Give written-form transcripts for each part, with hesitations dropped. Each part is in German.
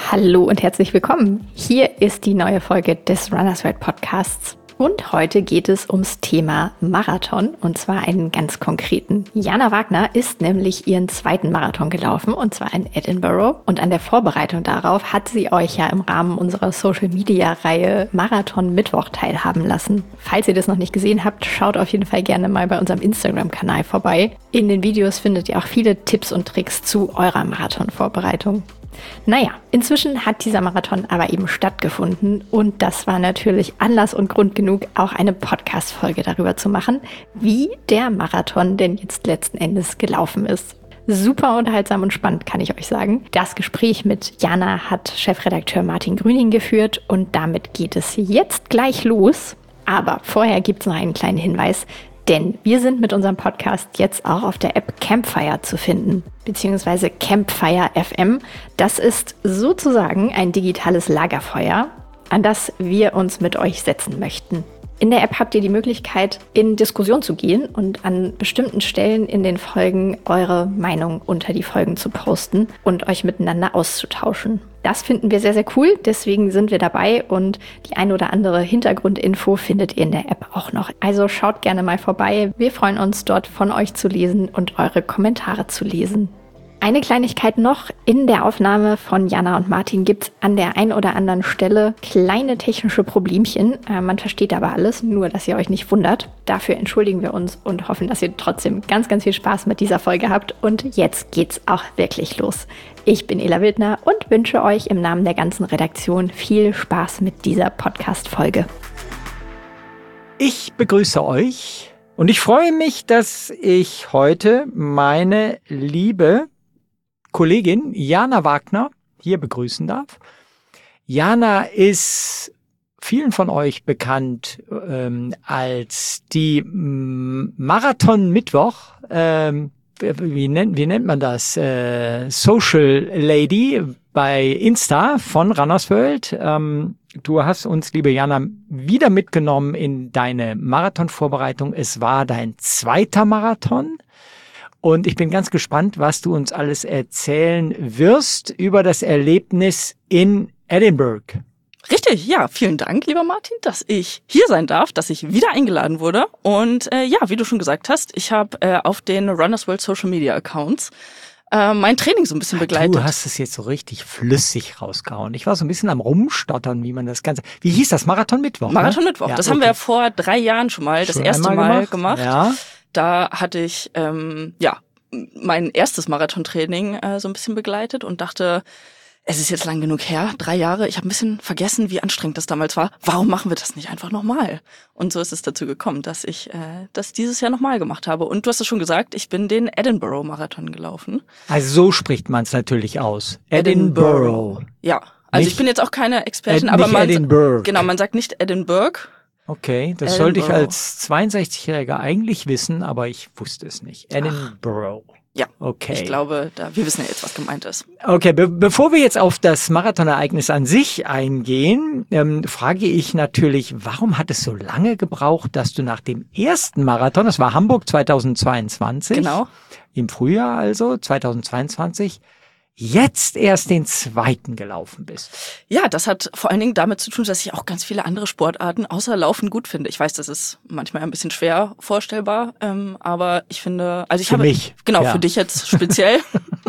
Hallo und herzlich willkommen. Hier ist die neue Folge des Runners World Podcasts. Und heute geht es ums Thema Marathon, und zwar einen ganz konkreten. Jana Wagner ist nämlich ihren zweiten Marathon gelaufen, und zwar in Edinburgh. Und an der Vorbereitung darauf hat sie euch ja im Rahmen unserer Social-Media-Reihe Marathon Mittwoch teilhaben lassen. Falls ihr das noch nicht gesehen habt, schaut auf jeden Fall gerne mal bei unserem Instagram-Kanal vorbei. In den Videos findet ihr auch viele Tipps und Tricks zu eurer Marathon-Vorbereitung. Naja, inzwischen hat dieser Marathon aber eben stattgefunden und das war natürlich Anlass und Grund genug, auch eine Podcast-Folge darüber zu machen, wie der Marathon denn jetzt letzten Endes gelaufen ist. Super unterhaltsam und spannend, kann ich euch sagen. Das Gespräch mit Jana hat Chefredakteur Martin Grüning geführt und damit geht es jetzt gleich los. Aber vorher gibt es noch einen kleinen Hinweis. Denn wir sind mit unserem Podcast jetzt auch auf der App Campfire zu finden, beziehungsweise Campfire FM. Das ist sozusagen ein digitales Lagerfeuer, an das wir uns mit euch setzen möchten. In der App habt ihr die Möglichkeit, in Diskussion zu gehen und an bestimmten Stellen in den Folgen eure Meinung unter die Folgen zu posten und euch miteinander auszutauschen. Das finden wir sehr, sehr cool, deswegen sind wir dabei und die ein oder andere Hintergrundinfo findet ihr in der App auch noch. Also schaut gerne mal vorbei, wir freuen uns dort von euch zu lesen und eure Kommentare zu lesen. Eine Kleinigkeit noch, in der Aufnahme von Jana und Martin gibt's an der einen oder anderen Stelle kleine technische Problemchen. Man versteht aber alles, nur dass ihr euch nicht wundert. Dafür entschuldigen wir uns und hoffen, dass ihr trotzdem ganz, ganz viel Spaß mit dieser Folge habt. Und jetzt geht's auch wirklich los. Ich bin Ela Wildner und wünsche euch im Namen der ganzen Redaktion viel Spaß mit dieser Podcast-Folge. Ich begrüße euch und ich freue mich, dass ich heute meine liebe Kollegin Jana Wagner hier begrüßen darf. Jana ist vielen von euch bekannt als die Marathon Mittwoch, wie nennt man das? Social Lady bei Insta von Runners World. Du hast uns, liebe Jana, wieder mitgenommen in deine Marathonvorbereitung. Es war dein zweiter Marathon. Und ich bin ganz gespannt, was du uns alles erzählen wirst über das Erlebnis in Edinburgh. Richtig, ja, vielen Dank, lieber Martin, dass ich hier sein darf, dass ich wieder eingeladen wurde. Und ja, wie du schon gesagt hast, ich habe auf den Runners World Social Media Accounts mein Training so ein bisschen begleitet. Du hast es jetzt so richtig flüssig rausgehauen. Ich war so ein bisschen am Rumstottern, wie man das Ganze... Wie hieß das? Marathon Mittwoch? Marathon Mittwoch, Ja, das haben wir vor 3 Jahren schon mal das erste Mal gemacht. Ja. Da hatte ich mein erstes Marathontraining so ein bisschen begleitet und dachte, es ist jetzt lang genug her, 3 Jahre, ich habe ein bisschen vergessen, wie anstrengend das damals war. Warum machen wir das nicht einfach nochmal? Und so ist es dazu gekommen, dass ich das dieses Jahr nochmal gemacht habe. Und du hast es schon gesagt, ich bin den Edinburgh-Marathon gelaufen. Also so spricht man es natürlich aus. Edinburgh. Ja, also Nicht, ich bin jetzt auch keine Expertin, aber man sagt nicht Edinburgh. Okay, das sollte ich als 62-Jähriger eigentlich wissen, aber ich wusste es nicht. Edinburgh. Ja, okay. Ich glaube, wir wissen ja jetzt, was gemeint ist. Okay, bevor wir jetzt auf das Marathonereignis an sich eingehen, frage ich natürlich, warum hat es so lange gebraucht, dass du nach dem ersten Marathon, das war Hamburg 2022, genau, im Frühjahr also, 2022, jetzt erst den zweiten gelaufen bist? Ja, das hat vor allen Dingen damit zu tun, dass ich auch ganz viele andere Sportarten außer Laufen gut finde. Ich weiß, das ist manchmal ein bisschen schwer vorstellbar, aber ich finde, also ich für habe mich, genau, ja. Für dich jetzt speziell.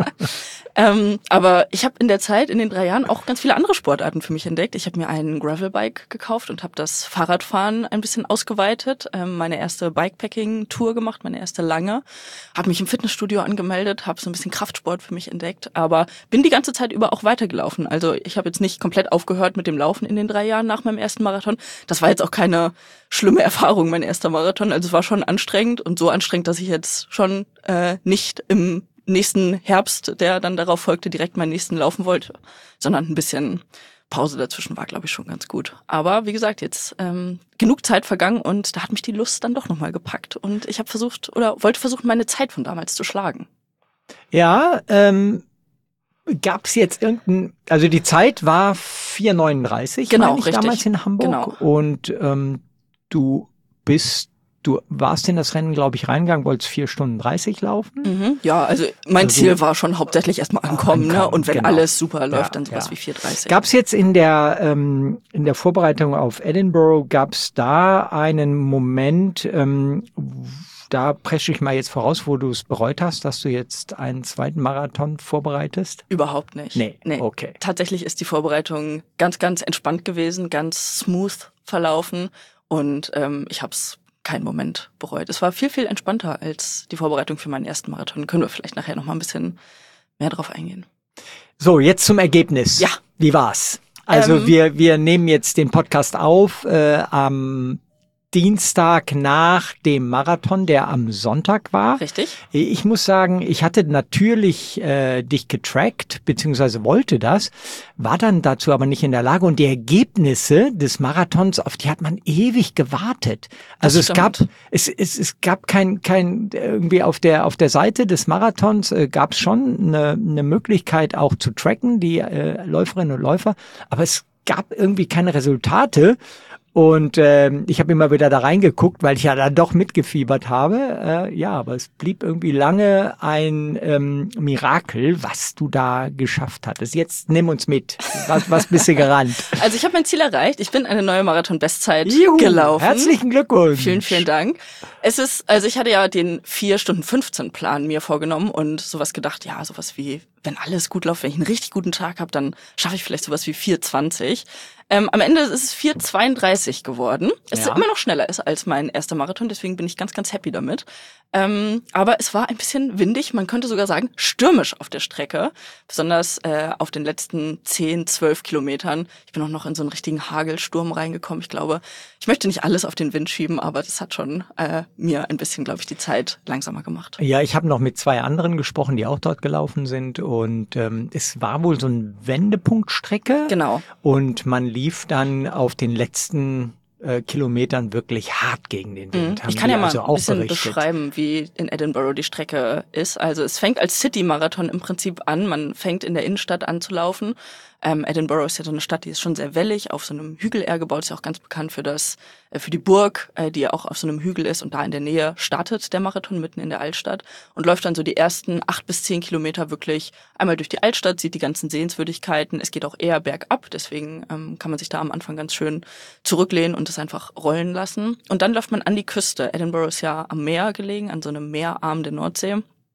Aber ich habe in der Zeit, in den 3 Jahren, auch ganz viele andere Sportarten für mich entdeckt. Ich habe mir ein Gravelbike gekauft und habe das Fahrradfahren ein bisschen ausgeweitet. Meine erste Bikepacking-Tour gemacht, meine erste lange. Habe mich im Fitnessstudio angemeldet, habe so ein bisschen Kraftsport für mich entdeckt, aber bin die ganze Zeit über auch weitergelaufen. Also ich habe jetzt nicht komplett aufgehört mit dem Laufen in den 3 Jahren nach meinem ersten Marathon. Das war jetzt auch keine schlimme Erfahrung, mein erster Marathon. Also es war schon anstrengend und so anstrengend, dass ich jetzt schon nicht im nächsten Herbst, der dann darauf folgte, direkt meinen nächsten laufen wollte, sondern ein bisschen Pause dazwischen war, glaube ich, schon ganz gut. Aber wie gesagt, jetzt genug Zeit vergangen und da hat mich die Lust dann doch nochmal gepackt und ich habe wollte versuchen, meine Zeit von damals zu schlagen. Ja, gab es jetzt also die Zeit war 4:39, genau, meine ich, richtig. damals in Hamburg. Genau. Und du du warst in das Rennen, glaube ich, reingegangen, wolltest 4 Stunden 30 laufen. Ja, also mein Ziel war schon hauptsächlich erstmal ankommen, ne? Und wenn genau. alles super läuft, dann sowas wie 4:30. Gab es jetzt in der Vorbereitung auf Edinburgh, gab es da einen Moment, da presche ich mal jetzt voraus, wo du es bereut hast, dass du jetzt einen zweiten Marathon vorbereitest? Überhaupt nicht. Nee, okay. Tatsächlich ist die Vorbereitung ganz, ganz entspannt gewesen, ganz smooth verlaufen und ich habe es keinen Moment bereut. Es war viel, viel entspannter als die Vorbereitung für meinen ersten Marathon. Können wir vielleicht nachher noch mal ein bisschen mehr drauf eingehen. So, jetzt zum Ergebnis. Ja. Wie war's? Also wir nehmen jetzt den Podcast auf am Dienstag nach dem Marathon, der am Sonntag war. Richtig. Ich muss sagen, ich hatte natürlich dich getrackt, beziehungsweise wollte das, war dann dazu aber nicht in der Lage. Und die Ergebnisse des Marathons, auf die hat man ewig gewartet. Also es gab kein irgendwie auf der Seite des Marathons gab es schon eine Möglichkeit auch zu tracken, die Läuferinnen und Läufer, aber es gab irgendwie keine Resultate. Und ich habe immer wieder da reingeguckt, weil ich ja dann doch mitgefiebert habe. Aber es blieb irgendwie lange ein Mirakel, was du da geschafft hattest. Jetzt nimm uns mit. Was bist du gerannt? Also ich habe mein Ziel erreicht. Ich bin eine neue Marathon-Bestzeit gelaufen. Herzlichen Glückwunsch. Vielen, vielen Dank. Ich hatte ja den 4:15 Plan mir vorgenommen und sowas gedacht, ja, sowas wie, wenn alles gut läuft, wenn ich einen richtig guten Tag habe, dann schaffe ich vielleicht sowas wie 4:20. Am Ende ist es 4:32 geworden. Es ist immer noch schneller ist als mein erster Marathon, deswegen bin ich ganz, ganz happy damit. Aber es war ein bisschen windig, man könnte sogar sagen stürmisch auf der Strecke, besonders auf den letzten 10, 12 Kilometern. Ich bin auch noch in so einen richtigen Hagelsturm reingekommen. Ich glaube, ich möchte nicht alles auf den Wind schieben, aber das hat schon mir ein bisschen, glaube ich, die Zeit langsamer gemacht. Ja, ich habe noch mit 2 anderen gesprochen, die auch dort gelaufen sind und es war wohl so eine Wendepunktstrecke. Genau. Und man lief dann auf den letzten Kilometern wirklich hart gegen den Wind. Ich kann ja mal ein bisschen beschreiben, wie in Edinburgh die Strecke ist. Also es fängt als City-Marathon im Prinzip an. Man fängt in der Innenstadt an zu laufen. Edinburgh ist ja so eine Stadt, die ist schon sehr wellig, auf so einem Hügel eher gebaut, ist ja auch ganz bekannt für die Burg, die ja auch auf so einem Hügel ist und da in der Nähe startet der Marathon mitten in der Altstadt und läuft dann so die ersten 8 bis 10 Kilometer wirklich einmal durch die Altstadt, sieht die ganzen Sehenswürdigkeiten. Es geht auch eher bergab, deswegen kann man sich da am Anfang ganz schön zurücklehnen und es einfach rollen lassen. Und dann läuft man an die Küste. Edinburgh ist ja am Meer gelegen, an so einem Meerarm der Nordsee.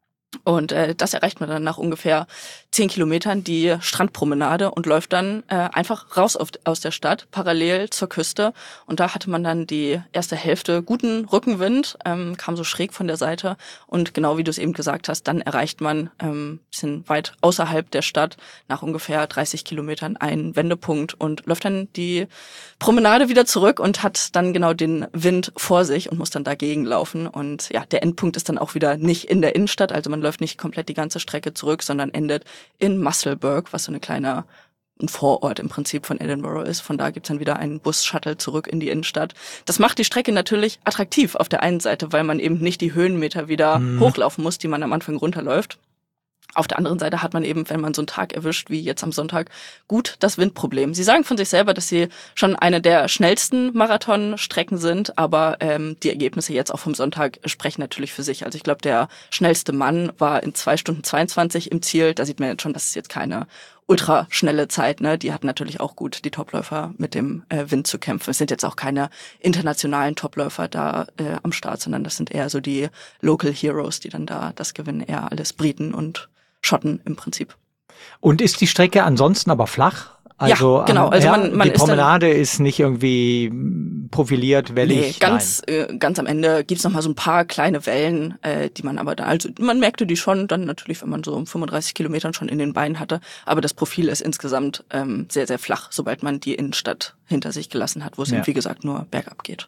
Und das erreicht man dann nach ungefähr 10 Kilometern, die Strandpromenade, und läuft dann einfach raus aus der Stadt, parallel zur Küste. Und da hatte man dann die erste Hälfte guten Rückenwind, kam so schräg von der Seite. Und genau wie du es eben gesagt hast, dann erreicht man bisschen weit außerhalb der Stadt, nach ungefähr 30 Kilometern, einen Wendepunkt und läuft dann die Promenade wieder zurück und hat dann genau den Wind vor sich und muss dann dagegen laufen. Und ja, der Endpunkt ist dann auch wieder nicht in der Innenstadt, also man läuft nicht komplett die ganze Strecke zurück, sondern endet in Musselburgh, was so ein Vorort im Prinzip von Edinburgh ist. Von da gibt's dann wieder einen Bus-Shuttle zurück in die Innenstadt. Das macht die Strecke natürlich attraktiv auf der einen Seite, weil man eben nicht die Höhenmeter wieder hochlaufen muss, die man am Anfang runterläuft. Auf der anderen Seite hat man eben, wenn man so einen Tag erwischt, wie jetzt am Sonntag, gut das Windproblem. Sie sagen von sich selber, dass sie schon eine der schnellsten Marathonstrecken sind, aber die Ergebnisse jetzt auch vom Sonntag sprechen natürlich für sich. Also ich glaube, der schnellste Mann war in 2:22 im Ziel. Da sieht man jetzt schon, das ist jetzt keine ultra schnelle Zeit, ne? Die hatten natürlich auch gut die Topläufer mit dem Wind zu kämpfen. Es sind jetzt auch keine internationalen Topläufer da am Start, sondern das sind eher so die Local Heroes, die dann da das gewinnen, eher alles Briten und Schotten im Prinzip. Und ist die Strecke ansonsten aber flach? Also, ja, genau. Also man die Promenade ist nicht irgendwie profiliert, wellig. Nee, ganz am Ende gibt's noch mal so ein paar kleine Wellen, die man aber da, also man merkte die schon dann natürlich, wenn man so um 35 Kilometern schon in den Beinen hatte. Aber das Profil ist insgesamt sehr, sehr flach, sobald man die Innenstadt hinter sich gelassen hat, wo es eben, wie gesagt, nur bergab geht.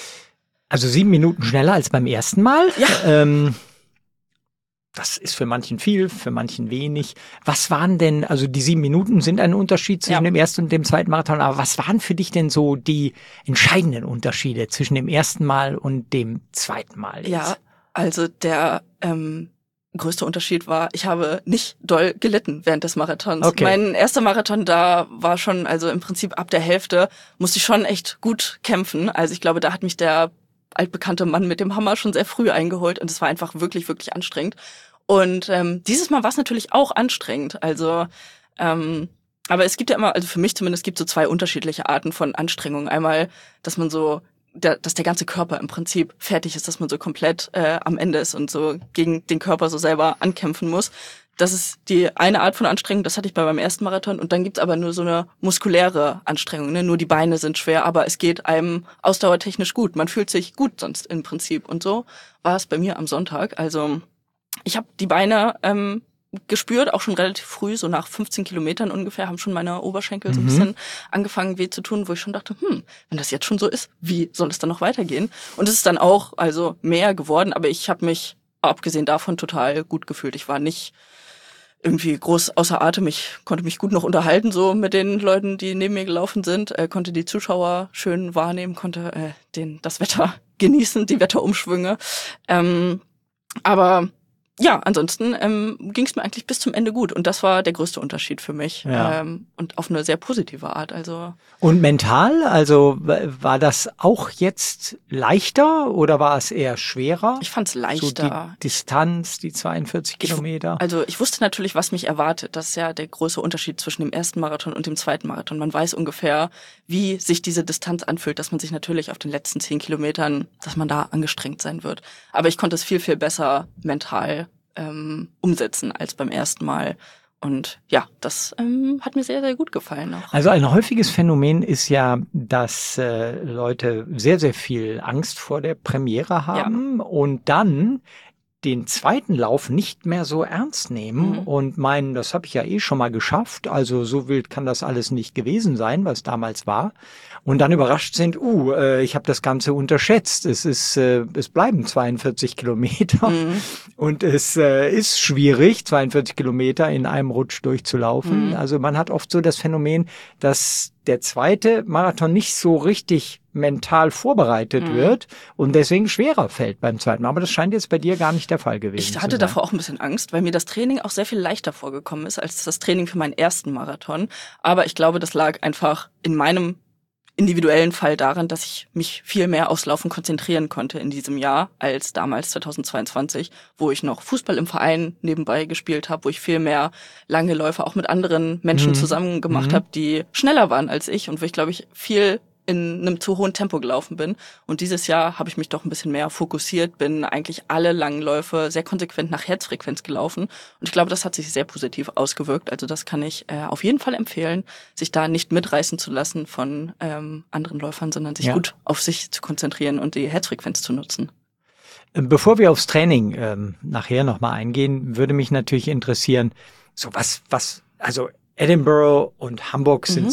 Also 7 Minuten schneller als beim ersten Mal. Ja. Das ist für manchen viel, für manchen wenig. Was waren denn, also die 7 Minuten sind ein Unterschied zwischen dem ersten und dem zweiten Marathon, aber was waren für dich denn so die entscheidenden Unterschiede zwischen dem ersten Mal und dem zweiten Mal jetzt? Ja, also der größte Unterschied war, ich habe nicht doll gelitten während des Marathons. Okay. Mein erster Marathon da war schon, also im Prinzip ab der Hälfte musste ich schon echt gut kämpfen. Also ich glaube, da hat mich der altbekannte Mann mit dem Hammer schon sehr früh eingeholt und es war einfach wirklich, wirklich anstrengend. Und dieses Mal war es natürlich auch anstrengend. Also, aber es gibt ja immer, also für mich zumindest, gibt es so zwei unterschiedliche Arten von Anstrengung. Einmal, dass man dass der ganze Körper im Prinzip fertig ist, dass man so komplett am Ende ist und so gegen den Körper so selber ankämpfen muss. Das ist die eine Art von Anstrengung, das hatte ich bei meinem ersten Marathon. Und dann gibt's aber nur so eine muskuläre Anstrengung, ne? Nur die Beine sind schwer, aber es geht einem ausdauertechnisch gut. Man fühlt sich gut sonst im Prinzip. Und so war es bei mir am Sonntag. Also ich habe die Beine gespürt, auch schon relativ früh, so nach 15 Kilometern ungefähr, haben schon meine Oberschenkel so ein bisschen angefangen weh zu tun, wo ich schon dachte, wenn das jetzt schon so ist, wie soll es dann noch weitergehen? Und es ist dann auch also mehr geworden, aber ich habe mich abgesehen davon total gut gefühlt. Ich war nicht irgendwie groß außer Atem. Ich konnte mich gut noch unterhalten, so mit den Leuten, die neben mir gelaufen sind, konnte die Zuschauer schön wahrnehmen, konnte das Wetter genießen, die Wetterumschwünge. Aber ja, ansonsten ging es mir eigentlich bis zum Ende gut. Und das war der größte Unterschied für mich. Ja. Und auf eine sehr positive Art. Also Und mental, also war das auch jetzt leichter oder war es eher schwerer? ich fand's leichter. So die Distanz, die 42 Kilometer. Also ich wusste natürlich, was mich erwartet. Das ist ja der große Unterschied zwischen dem ersten Marathon und dem zweiten Marathon. Man weiß ungefähr, wie sich diese Distanz anfühlt, dass man sich natürlich auf den letzten 10 Kilometern, dass man da angestrengt sein wird. Aber ich konnte es viel, viel besser mental umsetzen als beim ersten Mal. Und ja, das hat mir sehr, sehr gut gefallen auch. Also ein häufiges Phänomen ist ja, dass Leute sehr, sehr viel Angst vor der Premiere haben und dann den zweiten Lauf nicht mehr so ernst nehmen und meinen, das habe ich ja eh schon mal geschafft, also so wild kann das alles nicht gewesen sein, was damals war. Und dann überrascht sind, ich habe das Ganze unterschätzt. Es bleiben 42 Kilometer und es ist schwierig, 42 Kilometer in einem Rutsch durchzulaufen. Also man hat oft so das Phänomen, dass der zweite Marathon nicht so richtig mental vorbereitet wird und deswegen schwerer fällt beim zweiten Mal. Aber das scheint jetzt bei dir gar nicht der Fall gewesen zu sein. Ich hatte davor auch ein bisschen Angst, weil mir das Training auch sehr viel leichter vorgekommen ist als das Training für meinen ersten Marathon. Aber ich glaube, das lag einfach in meinem individuellen Fall daran, dass ich mich viel mehr aufs Laufen konzentrieren konnte in diesem Jahr als damals 2022, wo ich noch Fußball im Verein nebenbei gespielt habe, wo ich viel mehr lange Läufe auch mit anderen Menschen zusammen gemacht habe, die schneller waren als ich und wo ich, glaube ich, viel in einem zu hohen Tempo gelaufen bin. Und dieses Jahr habe ich mich doch ein bisschen mehr fokussiert, bin eigentlich alle langen Läufe sehr konsequent nach Herzfrequenz gelaufen. Und ich glaube, das hat sich sehr positiv ausgewirkt. Also das kann ich auf jeden Fall empfehlen, sich da nicht mitreißen zu lassen von anderen Läufern, sondern sich gut auf sich zu konzentrieren und die Herzfrequenz zu nutzen. Bevor wir aufs Training nachher nochmal eingehen, würde mich natürlich interessieren, so also Edinburgh und Hamburg sind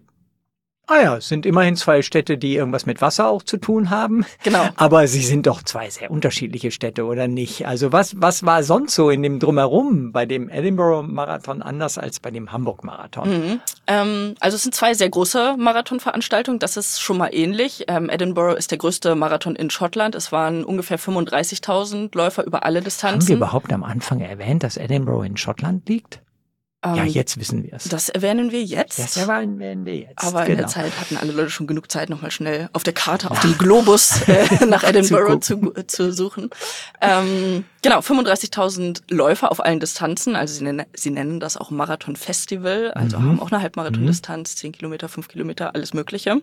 sind immerhin zwei Städte, die irgendwas mit Wasser auch zu tun haben. Genau. Aber sie sind doch zwei sehr unterschiedliche Städte, oder nicht? Also was war sonst so in dem Drumherum bei dem Edinburgh-Marathon anders als bei dem Hamburg-Marathon? Also es sind zwei sehr große Marathonveranstaltungen. Das ist schon mal ähnlich. Edinburgh ist der größte Marathon in Schottland. Es waren ungefähr 35.000 Läufer über alle Distanzen. Haben wir überhaupt am Anfang erwähnt, dass Edinburgh in Schottland liegt? Ja, jetzt wissen wir es. Das erwähnen wir jetzt. Das erwähnen wir jetzt. Aber in der Zeit hatten alle Leute schon genug Zeit, nochmal schnell auf der Karte, auf dem Globus nach Edinburgh zu suchen. Genau, 35.000 Läufer auf allen Distanzen. Also sie nennen das auch Marathon-Festival. Also haben auch eine Halbmarathon-Distanz, 10 Kilometer, 5 Kilometer, alles Mögliche.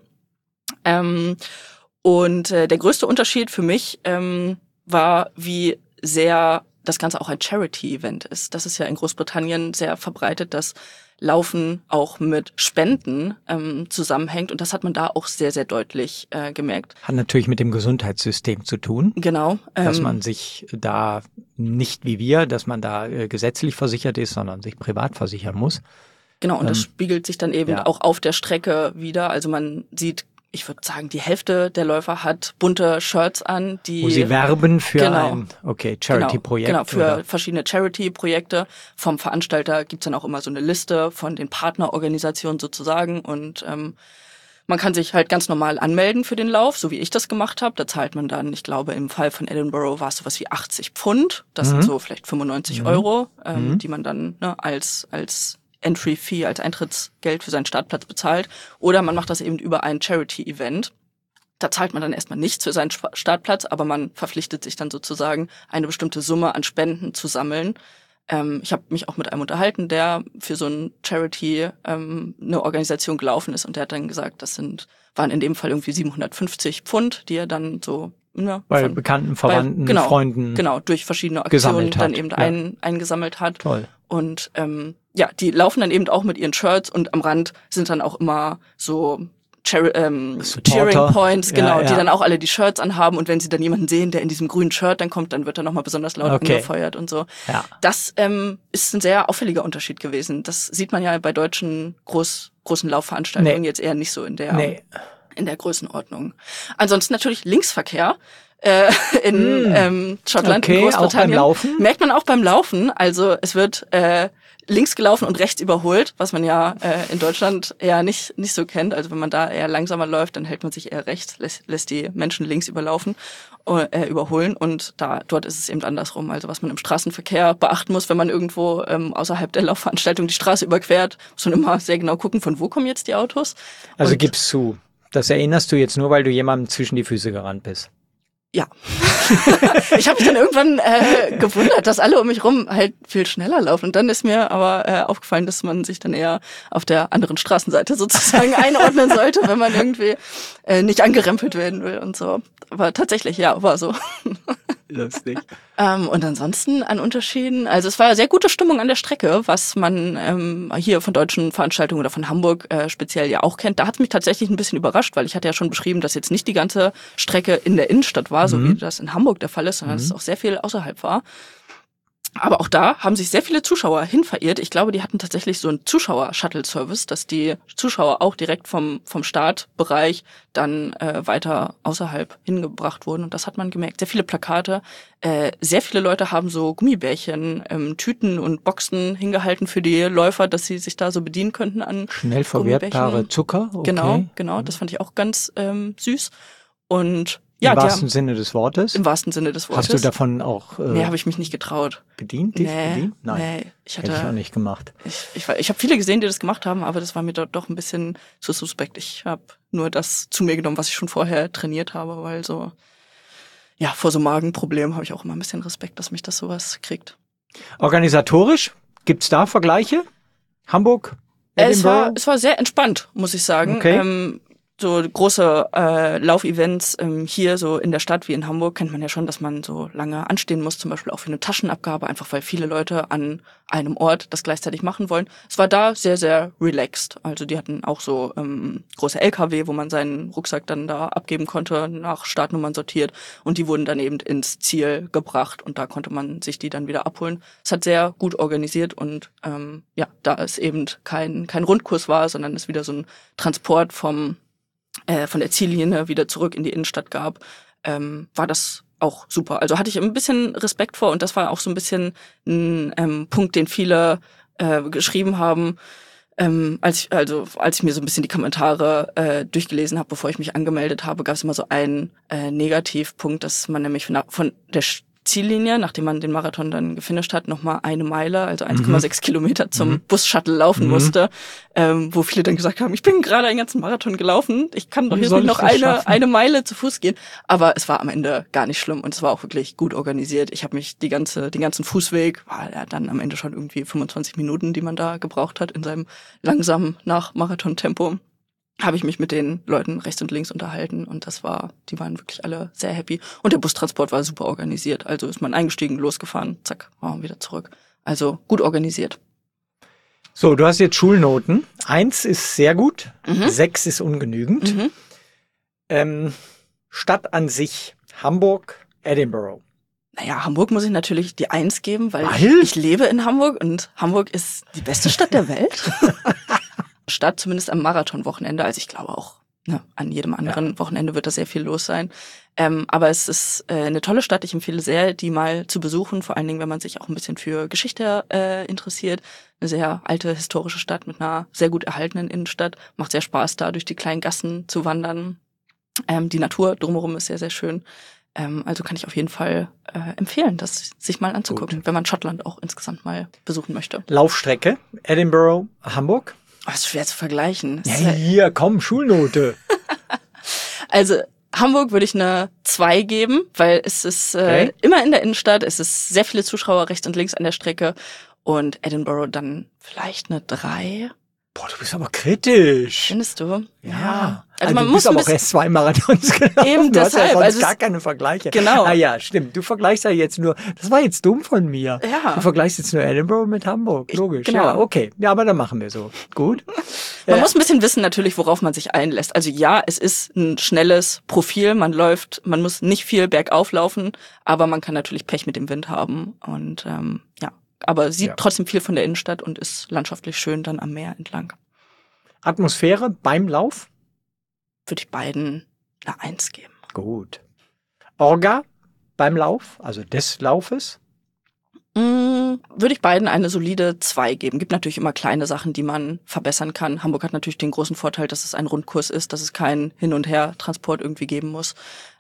Und der größte Unterschied für mich war, wie sehr das Ganze auch ein Charity-Event ist. Das ist ja in Großbritannien sehr verbreitet, dass Laufen auch mit Spenden zusammenhängt. Und das hat man da auch sehr, sehr deutlich gemerkt. Hat natürlich mit dem Gesundheitssystem zu tun. Genau. Dass man sich da nicht wie wir, dass man da gesetzlich versichert ist, sondern sich privat versichern muss. Genau, und das spiegelt sich dann eben auch auf der Strecke wieder. Also man sieht, ich würde sagen, die Hälfte der Läufer hat bunte Shirts an, wo sie werben für ein Charity-Projekt. Genau, für verschiedene Charity-Projekte. Vom Veranstalter gibt's dann auch immer so eine Liste von den Partnerorganisationen sozusagen. Und man kann sich halt ganz normal anmelden für den Lauf, so wie ich das gemacht habe. Da zahlt man dann, ich glaube, im Fall von Edinburgh war es sowas wie 80 Pfund. Das sind so vielleicht 95 Euro, die man dann als Entry-Fee, als Eintrittsgeld für seinen Startplatz bezahlt. Oder man macht das eben über ein Charity-Event. Da zahlt man dann erstmal nichts für seinen Startplatz, aber man verpflichtet sich dann sozusagen, eine bestimmte Summe an Spenden zu sammeln. Ich habe mich auch mit einem unterhalten, der für so ein Charity eine Organisation gelaufen ist und der hat dann gesagt, waren in dem Fall irgendwie 750 Pfund, die er dann so bei Bekannten, Verwandten, Freunden durch verschiedene Aktionen dann eben eingesammelt hat. Toll. Und die laufen dann eben auch mit ihren Shirts und am Rand sind dann auch immer so Cheering Points, die dann auch alle die Shirts anhaben und wenn sie dann jemanden sehen, der in diesem grünen Shirt dann kommt, dann wird er nochmal besonders laut angefeuert und so. Ja. Das ist ein sehr auffälliger Unterschied gewesen. Das sieht man ja bei deutschen großen Laufveranstaltungen jetzt eher nicht so in der Größenordnung. Ansonsten natürlich Linksverkehr. In Schottland, in Großbritannien. Auch beim Laufen? Merkt man auch beim Laufen. Also es wird links gelaufen und rechts überholt, was man ja in Deutschland eher nicht so kennt. Also wenn man da eher langsamer läuft, dann hält man sich eher rechts, lässt die Menschen links überholen und dort ist es eben andersrum. Also was man im Straßenverkehr beachten muss, wenn man irgendwo außerhalb der Laufveranstaltung die Straße überquert, muss man immer sehr genau gucken, von wo kommen jetzt die Autos. Also gib's zu. Das erinnerst du jetzt nur, weil du jemandem zwischen die Füße gerannt bist. Ja. Ich habe mich dann irgendwann gewundert, dass alle um mich rum halt viel schneller laufen. Und dann ist mir aber aufgefallen, dass man sich dann eher auf der anderen Straßenseite sozusagen einordnen sollte, wenn man irgendwie nicht angerempelt werden will und so. Aber tatsächlich, ja, war so. Lustig. Und ansonsten an Unterschieden, also es war sehr gute Stimmung an der Strecke, was man hier von deutschen Veranstaltungen oder von Hamburg speziell ja auch kennt. Da hat es mich tatsächlich ein bisschen überrascht, weil ich hatte ja schon beschrieben, dass jetzt nicht die ganze Strecke in der Innenstadt war, so wie das in Hamburg der Fall ist, sondern dass es auch sehr viel außerhalb war. Aber auch da haben sich sehr viele Zuschauer hin verirrt. Ich glaube, die hatten tatsächlich so einen Zuschauer-Shuttle-Service, dass die Zuschauer auch direkt vom Startbereich dann weiter außerhalb hingebracht wurden. Und das hat man gemerkt. Sehr viele Plakate. Sehr viele Leute haben so Gummibärchen, Tüten und Boxen hingehalten für die Läufer, dass sie sich da so bedienen könnten an schnell verwertbare Zucker. Okay. Genau. Das fand ich auch ganz süß. Und im wahrsten Sinne des Wortes? Im wahrsten Sinne des Wortes. Hast du davon auch Nee, habe ich mich nicht getraut. Bedient? Nein. Hätte ich auch nicht gemacht. Ich habe viele gesehen, die das gemacht haben, aber das war mir doch ein bisschen zu suspekt. Ich habe nur das zu mir genommen, was ich schon vorher trainiert habe, weil vor so Magenproblemen habe ich auch immer ein bisschen Respekt, dass mich das sowas kriegt. Organisatorisch, gibt's da Vergleiche? Hamburg? Es war sehr entspannt, muss ich sagen. Okay. So große Laufevents hier so in der Stadt wie in Hamburg kennt man ja schon, dass man so lange anstehen muss, zum Beispiel auch für eine Taschenabgabe, einfach weil viele Leute an einem Ort das gleichzeitig machen wollen. Es war da sehr, sehr relaxed. Also die hatten auch so große LKW, wo man seinen Rucksack dann da abgeben konnte, nach Startnummern sortiert und die wurden dann eben ins Ziel gebracht und da konnte man sich die dann wieder abholen. Es hat sehr gut organisiert und da es eben kein Rundkurs war, sondern es wieder so ein Transport von der Ziellinie wieder zurück in die Innenstadt gab, war das auch super. Also hatte ich ein bisschen Respekt vor und das war auch so ein bisschen ein Punkt, den viele geschrieben haben, als ich mir so ein bisschen die Kommentare durchgelesen habe, bevor ich mich angemeldet habe, gab es immer so einen Negativpunkt, dass man nämlich von der Ziellinie, nachdem man den Marathon dann gefinisht hat, nochmal 1 Meile, also 1,6 Kilometer zum Bus-Shuttle laufen musste, wo viele dann gesagt haben, ich bin gerade einen ganzen Marathon gelaufen, ich kann doch jetzt nicht noch eine Meile zu Fuß gehen. Aber es war am Ende gar nicht schlimm und es war auch wirklich gut organisiert. Ich habe mich den ganzen Fußweg, war ja dann am Ende schon irgendwie 25 Minuten, die man da gebraucht hat in seinem langsamen Nach-Marathon-Tempo, habe ich mich mit den Leuten rechts und links unterhalten und die waren wirklich alle sehr happy. Und der Bustransport war super organisiert. Also ist man eingestiegen, losgefahren, zack, war man wieder zurück. Also gut organisiert. So, du hast jetzt Schulnoten. 1 ist sehr gut, 6 ist ungenügend. Stadt an sich, Hamburg, Edinburgh. Naja, Hamburg muss ich natürlich die 1 geben, weil ich lebe in Hamburg und Hamburg ist die beste Stadt der Welt. Stadt, zumindest am Marathonwochenende, also ich glaube auch, an jedem anderen Wochenende wird da sehr viel los sein. Aber es ist eine tolle Stadt, ich empfehle sehr, die mal zu besuchen, vor allen Dingen, wenn man sich auch ein bisschen für Geschichte interessiert. Eine sehr alte, historische Stadt mit einer sehr gut erhaltenen Innenstadt. Macht sehr Spaß, da durch die kleinen Gassen zu wandern. Die Natur drumherum ist sehr, sehr schön. Also kann ich auf jeden Fall empfehlen, das sich mal anzugucken, wenn man Schottland auch insgesamt mal besuchen möchte. Laufstrecke, Edinburgh, Hamburg. Oh, ist schwer zu vergleichen. Ja, hier, komm, Schulnote. Also Hamburg würde ich eine 2 geben, weil es ist immer in der Innenstadt, es ist sehr viele Zuschauer rechts und links an der Strecke und Edinburgh dann vielleicht eine 3. Boah, du bist aber kritisch. Findest du? Ja. Also man du muss bist aber auch erst 2 Marathons gelaufen. Eben du deshalb, hast ja sonst also gar keine Vergleiche. Genau. Ah ja, stimmt. Du vergleichst ja jetzt nur, das war jetzt dumm von mir. Ja. Du vergleichst jetzt nur Edinburgh mit Hamburg. Logisch. Genau. Ja, okay. Ja, aber dann machen wir so. Gut. Man muss ein bisschen wissen natürlich, worauf man sich einlässt. Also ja, es ist ein schnelles Profil. Man muss nicht viel bergauf laufen, aber man kann natürlich Pech mit dem Wind haben und aber sieht trotzdem viel von der Innenstadt und ist landschaftlich schön dann am Meer entlang. Atmosphäre beim Lauf? Würde ich beiden eine 1 geben. Gut. Orga beim Lauf, also des Laufes? Würde ich beiden eine solide 2 geben. Gibt natürlich immer kleine Sachen, die man verbessern kann. Hamburg hat natürlich den großen Vorteil, dass es ein Rundkurs ist, dass es keinen Hin- und Her-Transport irgendwie geben muss.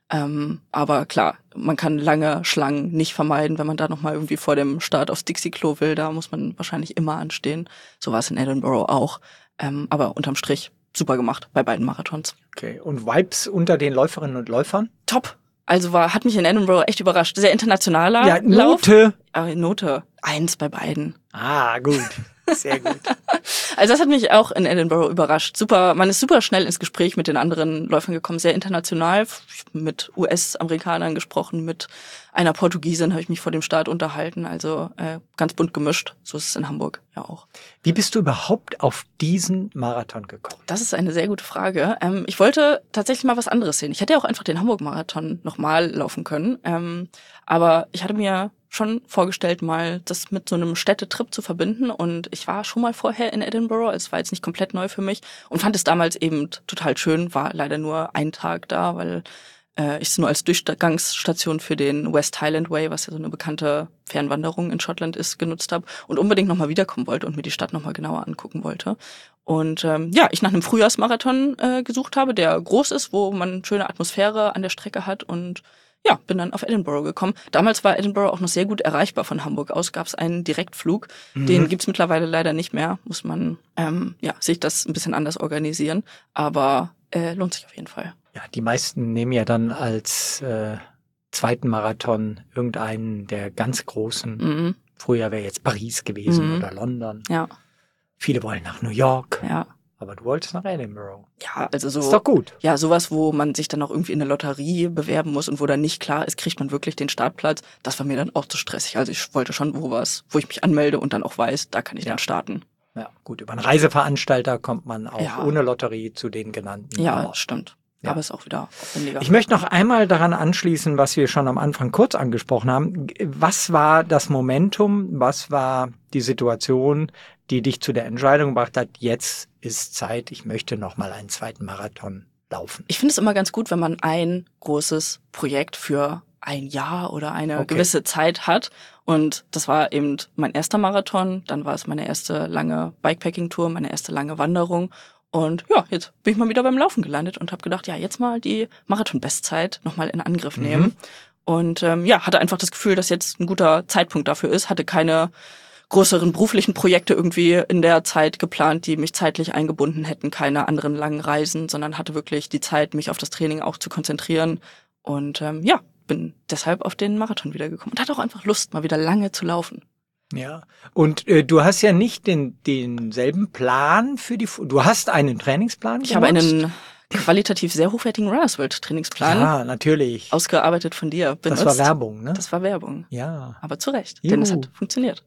Aber klar, man kann lange Schlangen nicht vermeiden, wenn man da nochmal irgendwie vor dem Start aufs Dixie-Klo will. Da muss man wahrscheinlich immer anstehen. So war es in Edinburgh auch. Aber unterm Strich super gemacht bei beiden Marathons. Okay. Und Vibes unter den Läuferinnen und Läufern? Top. Also hat mich in Edinburgh echt überrascht. Sehr internationaler Lauf. Note. Note 1 bei beiden. Ah, gut. Sehr gut. Also das hat mich auch in Edinburgh überrascht. Super, man ist super schnell ins Gespräch mit den anderen Läufern gekommen, sehr international, mit US-Amerikanern gesprochen, mit einer Portugiesin habe ich mich vor dem Start unterhalten, also ganz bunt gemischt. So ist es in Hamburg ja auch. Wie bist du überhaupt auf diesen Marathon gekommen? Das ist eine sehr gute Frage. Ich wollte tatsächlich mal was anderes sehen. Ich hätte ja auch einfach den Hamburg-Marathon nochmal laufen können, aber ich hatte mir schon vorgestellt, mal das mit so einem Städtetrip zu verbinden. Und ich war schon mal vorher in Edinburgh, es war jetzt nicht komplett neu für mich und fand es damals eben total schön, war leider nur ein Tag da, weil ich es nur als Durchgangsstation für den West Highland Way, was ja so eine bekannte Fernwanderung in Schottland ist, genutzt habe und unbedingt nochmal wiederkommen wollte und mir die Stadt nochmal genauer angucken wollte. Und ich nach einem Frühjahrsmarathon gesucht habe, der groß ist, wo man schöne Atmosphäre an der Strecke hat und ja, bin dann auf Edinburgh gekommen. Damals war Edinburgh auch noch sehr gut erreichbar von Hamburg aus. Gab es einen Direktflug. Den gibt's mittlerweile leider nicht mehr. Muss man sich das ein bisschen anders organisieren. Aber lohnt sich auf jeden Fall. Ja, die meisten nehmen ja dann als zweiten Marathon irgendeinen der ganz großen. Früher wäre jetzt Paris gewesen oder London. Ja. Viele wollen nach New York. Ja. Aber du wolltest nach Edinburgh. Ja, also so. Ist doch gut. Ja, sowas, wo man sich dann auch irgendwie in der Lotterie bewerben muss und wo dann nicht klar ist, kriegt man wirklich den Startplatz. Das war mir dann auch zu stressig. Also ich wollte schon wo ich mich anmelde und dann auch weiß, da kann ich dann starten. Ja, gut. Über einen Reiseveranstalter kommt man auch ohne Lotterie zu den genannten. Ja, stimmt. Ja. Aber ist auch wieder aufwendiger. Ich möchte noch einmal daran anschließen, was wir schon am Anfang kurz angesprochen haben. Was war das Momentum? Was war die Situation, die dich zu der Entscheidung gebracht hat, jetzt ist Zeit, ich möchte noch mal einen zweiten Marathon laufen? Ich finde es immer ganz gut, wenn man ein großes Projekt für ein Jahr oder eine gewisse Zeit hat. Und das war eben mein erster Marathon. Dann war es meine erste lange Bikepacking-Tour, meine erste lange Wanderung. Und ja, jetzt bin ich mal wieder beim Laufen gelandet und habe gedacht, ja, jetzt mal die Marathon-Bestzeit nochmal in Angriff nehmen. Und hatte einfach das Gefühl, dass jetzt ein guter Zeitpunkt dafür ist. Hatte keine größeren beruflichen Projekte irgendwie in der Zeit geplant, die mich zeitlich eingebunden hätten, keine anderen langen Reisen, sondern hatte wirklich die Zeit, mich auf das Training auch zu konzentrieren. Und bin deshalb auf den Marathon wiedergekommen und hatte auch einfach Lust, mal wieder lange zu laufen. Ja, und du hast ja nicht denselben Plan für du hast einen Trainingsplan Ich habe einen qualitativ sehr hochwertigen Runners World Trainingsplan. Ja, natürlich. Ausgearbeitet von dir. Das war Werbung, ne? Das war Werbung. Ja. Aber zu Recht, denn es hat funktioniert.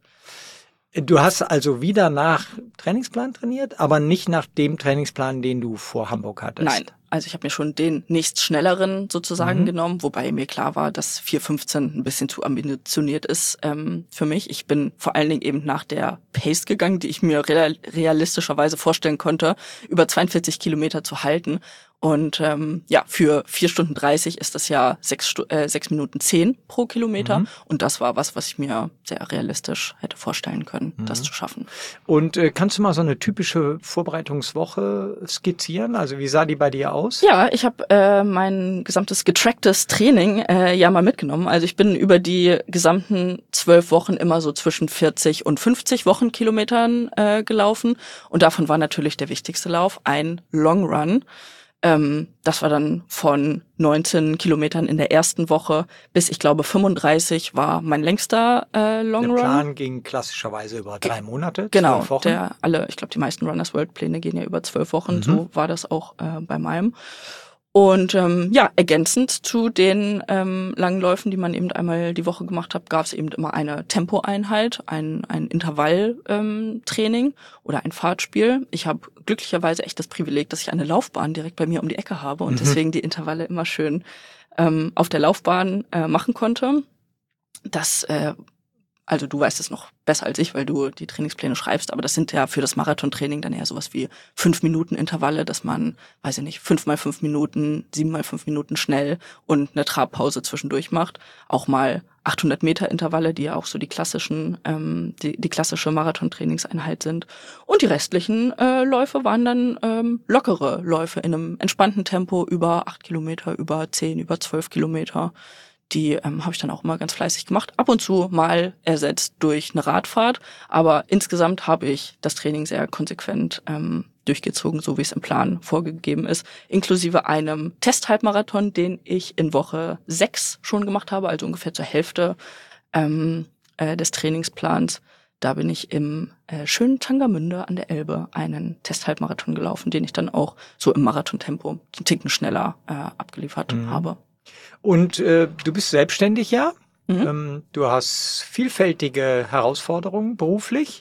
Du hast also wieder nach Trainingsplan trainiert, aber nicht nach dem Trainingsplan, den du vor Hamburg hattest. Nein, also ich habe mir schon den nächstschnelleren sozusagen genommen, wobei mir klar war, dass 4:15 ein bisschen zu ambitioniert ist für mich. Ich bin vor allen Dingen eben nach der Pace gegangen, die ich mir realistischerweise vorstellen konnte, über 42 Kilometer zu halten. Und für 4 Stunden 30 ist das ja 6 Minuten 10 pro Kilometer. Und das war was ich mir sehr realistisch hätte vorstellen können, das zu schaffen. Und kannst du mal so eine typische Vorbereitungswoche skizzieren? Also wie sah die bei dir aus? Ja, ich habe mein gesamtes getracktes Training mal mitgenommen. Also ich bin über die gesamten 12 Wochen immer so zwischen 40 und 50 Wochenkilometern gelaufen. Und davon war natürlich der wichtigste Lauf ein Long Run. Das war dann von 19 Kilometern in der ersten Woche bis, ich glaube, 35 war mein längster Long Run. Der Plan ging klassischerweise über 3 Monate, genau, 12 Wochen. Ich glaube, die meisten Runners World Pläne gehen ja über 12 Wochen. So war das auch bei meinem. Und ergänzend zu den langen Läufen, die man eben einmal die Woche gemacht hat, gab es eben immer eine Tempoeinheit, ein Intervalltraining oder ein Fahrtspiel. Ich habe glücklicherweise echt das Privileg, dass ich eine Laufbahn direkt bei mir um die Ecke habe und deswegen die Intervalle immer schön auf der Laufbahn machen konnte. Das also du weißt es noch besser als ich, weil du die Trainingspläne schreibst, aber das sind ja für das Marathontraining dann eher sowas wie 5-Minuten-Intervalle, dass man, 5 mal 5 Minuten, 7 mal 5 Minuten schnell und eine Trabpause zwischendurch macht. Auch mal 800-Meter-Intervalle, die ja auch so die klassischen, die klassische Marathontrainingseinheit sind. Und die restlichen Läufe waren dann lockere Läufe in einem entspannten Tempo über 8 Kilometer, über 10, über 12 Kilometer. Die habe ich dann auch immer ganz fleißig gemacht. Ab und zu mal ersetzt durch eine Radfahrt. Aber insgesamt habe ich das Training sehr konsequent durchgezogen, so wie es im Plan vorgegeben ist. Inklusive einem Testhalbmarathon, den ich in Woche 6 schon gemacht habe, also ungefähr zur Hälfte des Trainingsplans. Da bin ich im schönen Tangermünde an der Elbe einen Testhalbmarathon gelaufen, den ich dann auch so im Marathontempo einen Ticken schneller abgeliefert habe. Und du bist selbstständig, ja? Du hast vielfältige Herausforderungen beruflich.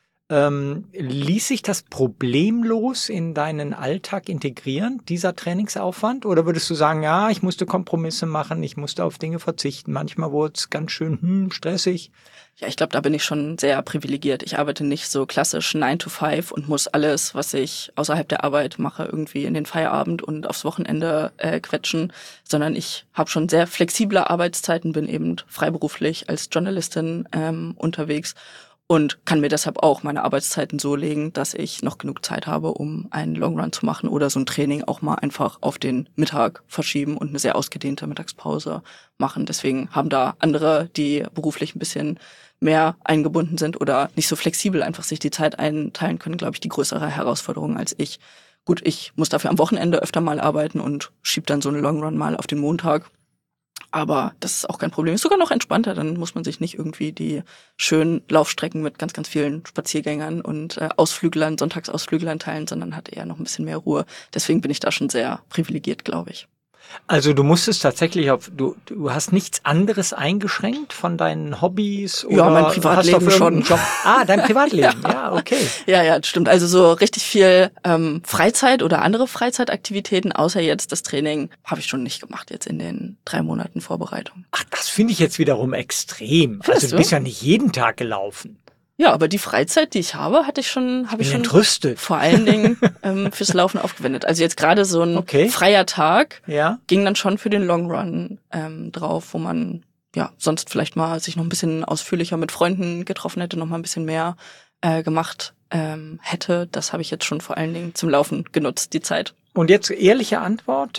Ließ sich das problemlos in deinen Alltag integrieren, dieser Trainingsaufwand? Oder würdest du sagen, ja, ich musste Kompromisse machen, ich musste auf Dinge verzichten, manchmal wurde es ganz schön stressig? Ja, ich glaube, da bin ich schon sehr privilegiert. Ich arbeite nicht so klassisch 9 to 5 und muss alles, was ich außerhalb der Arbeit mache, irgendwie in den Feierabend und aufs Wochenende quetschen, sondern ich habe schon sehr flexible Arbeitszeiten, bin eben freiberuflich als Journalistin unterwegs und kann mir deshalb auch meine Arbeitszeiten so legen, dass ich noch genug Zeit habe, um einen Long Run zu machen oder so ein Training auch mal einfach auf den Mittag verschieben und eine sehr ausgedehnte Mittagspause machen. Deswegen haben da andere, die beruflich ein bisschen mehr eingebunden sind oder nicht so flexibel einfach sich die Zeit einteilen können, glaube ich, die größere Herausforderung als ich. Gut, ich muss dafür am Wochenende öfter mal arbeiten und schiebe dann so einen Long Run mal auf den Montag. Aber das ist auch kein Problem. Ist sogar noch entspannter. Dann muss man sich nicht irgendwie die schönen Laufstrecken mit ganz, ganz vielen Spaziergängern und Ausflüglern, Sonntagsausflüglern teilen, sondern hat eher noch ein bisschen mehr Ruhe. Deswegen bin ich da schon sehr privilegiert, glaube ich. Also du musstest tatsächlich du hast nichts anderes eingeschränkt von deinen Hobbys? Oder ja, mein Privatleben schon. Job? Ah, dein Privatleben, ja, okay. Ja, das stimmt. Also so richtig viel Freizeit oder andere Freizeitaktivitäten, außer jetzt das Training, habe ich schon nicht gemacht jetzt in den 3 Monaten Vorbereitung. Ach, das finde ich jetzt wiederum extrem. Also du bist ja nicht jeden Tag gelaufen. Ja, aber die Freizeit, die ich habe, habe ich schon entrüstet. Vor allen Dingen fürs Laufen aufgewendet. Also jetzt gerade so ein freier Tag ging dann schon für den Long Run drauf, wo man ja sonst vielleicht mal sich noch ein bisschen ausführlicher mit Freunden getroffen hätte, noch mal ein bisschen mehr gemacht hätte. Das habe ich jetzt schon vor allen Dingen zum Laufen genutzt, die Zeit. Und jetzt ehrliche Antwort,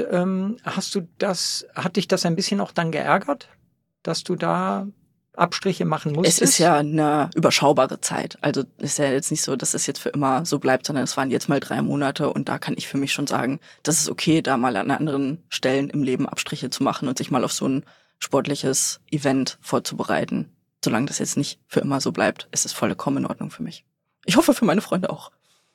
hat dich das ein bisschen auch dann geärgert, dass du da Abstriche machen musstest? Es ist ja eine überschaubare Zeit. Also ist ja jetzt nicht so, dass es jetzt für immer so bleibt, sondern es waren jetzt mal 3 Monate und da kann ich für mich schon sagen, das ist okay, da mal an anderen Stellen im Leben Abstriche zu machen und sich mal auf so ein sportliches Event vorzubereiten. Solange das jetzt nicht für immer so bleibt, ist es vollkommen in Ordnung für mich. Ich hoffe für meine Freunde auch.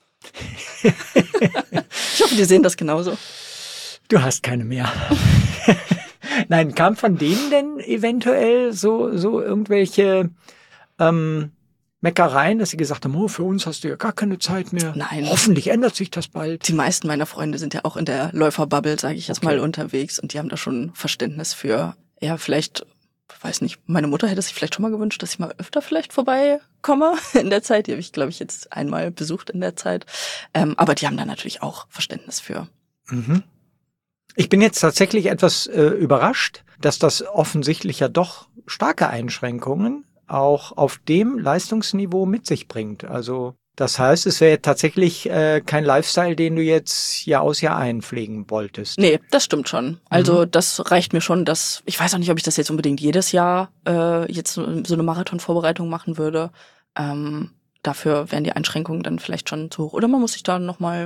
Ich hoffe, die sehen das genauso. Du hast keine mehr. Nein, kam von denen denn eventuell so irgendwelche Meckereien, dass sie gesagt haben, oh, für uns hast du ja gar keine Zeit mehr. Nein. Hoffentlich ändert sich das bald. Die meisten meiner Freunde sind ja auch in der Läuferbubble, sage ich jetzt mal, unterwegs und die haben da schon Verständnis für, ja, vielleicht, weiß nicht, meine Mutter hätte sich vielleicht schon mal gewünscht, dass ich mal öfter vielleicht vorbeikomme in der Zeit. Die habe ich, glaube ich, jetzt einmal besucht in der Zeit. Aber die haben da natürlich auch Verständnis für. Mhm. Ich bin jetzt tatsächlich etwas überrascht, dass das offensichtlich ja doch starke Einschränkungen auch auf dem Leistungsniveau mit sich bringt. Also das heißt, es wäre tatsächlich kein Lifestyle, den du jetzt Jahr aus Jahr ein pflegen wolltest. Nee, das stimmt schon. Also das reicht mir schon, dass ich weiß auch nicht, ob ich das jetzt unbedingt jedes Jahr jetzt so eine Marathonvorbereitung machen würde. Dafür wären die Einschränkungen dann vielleicht schon zu hoch. Oder man muss sich da nochmal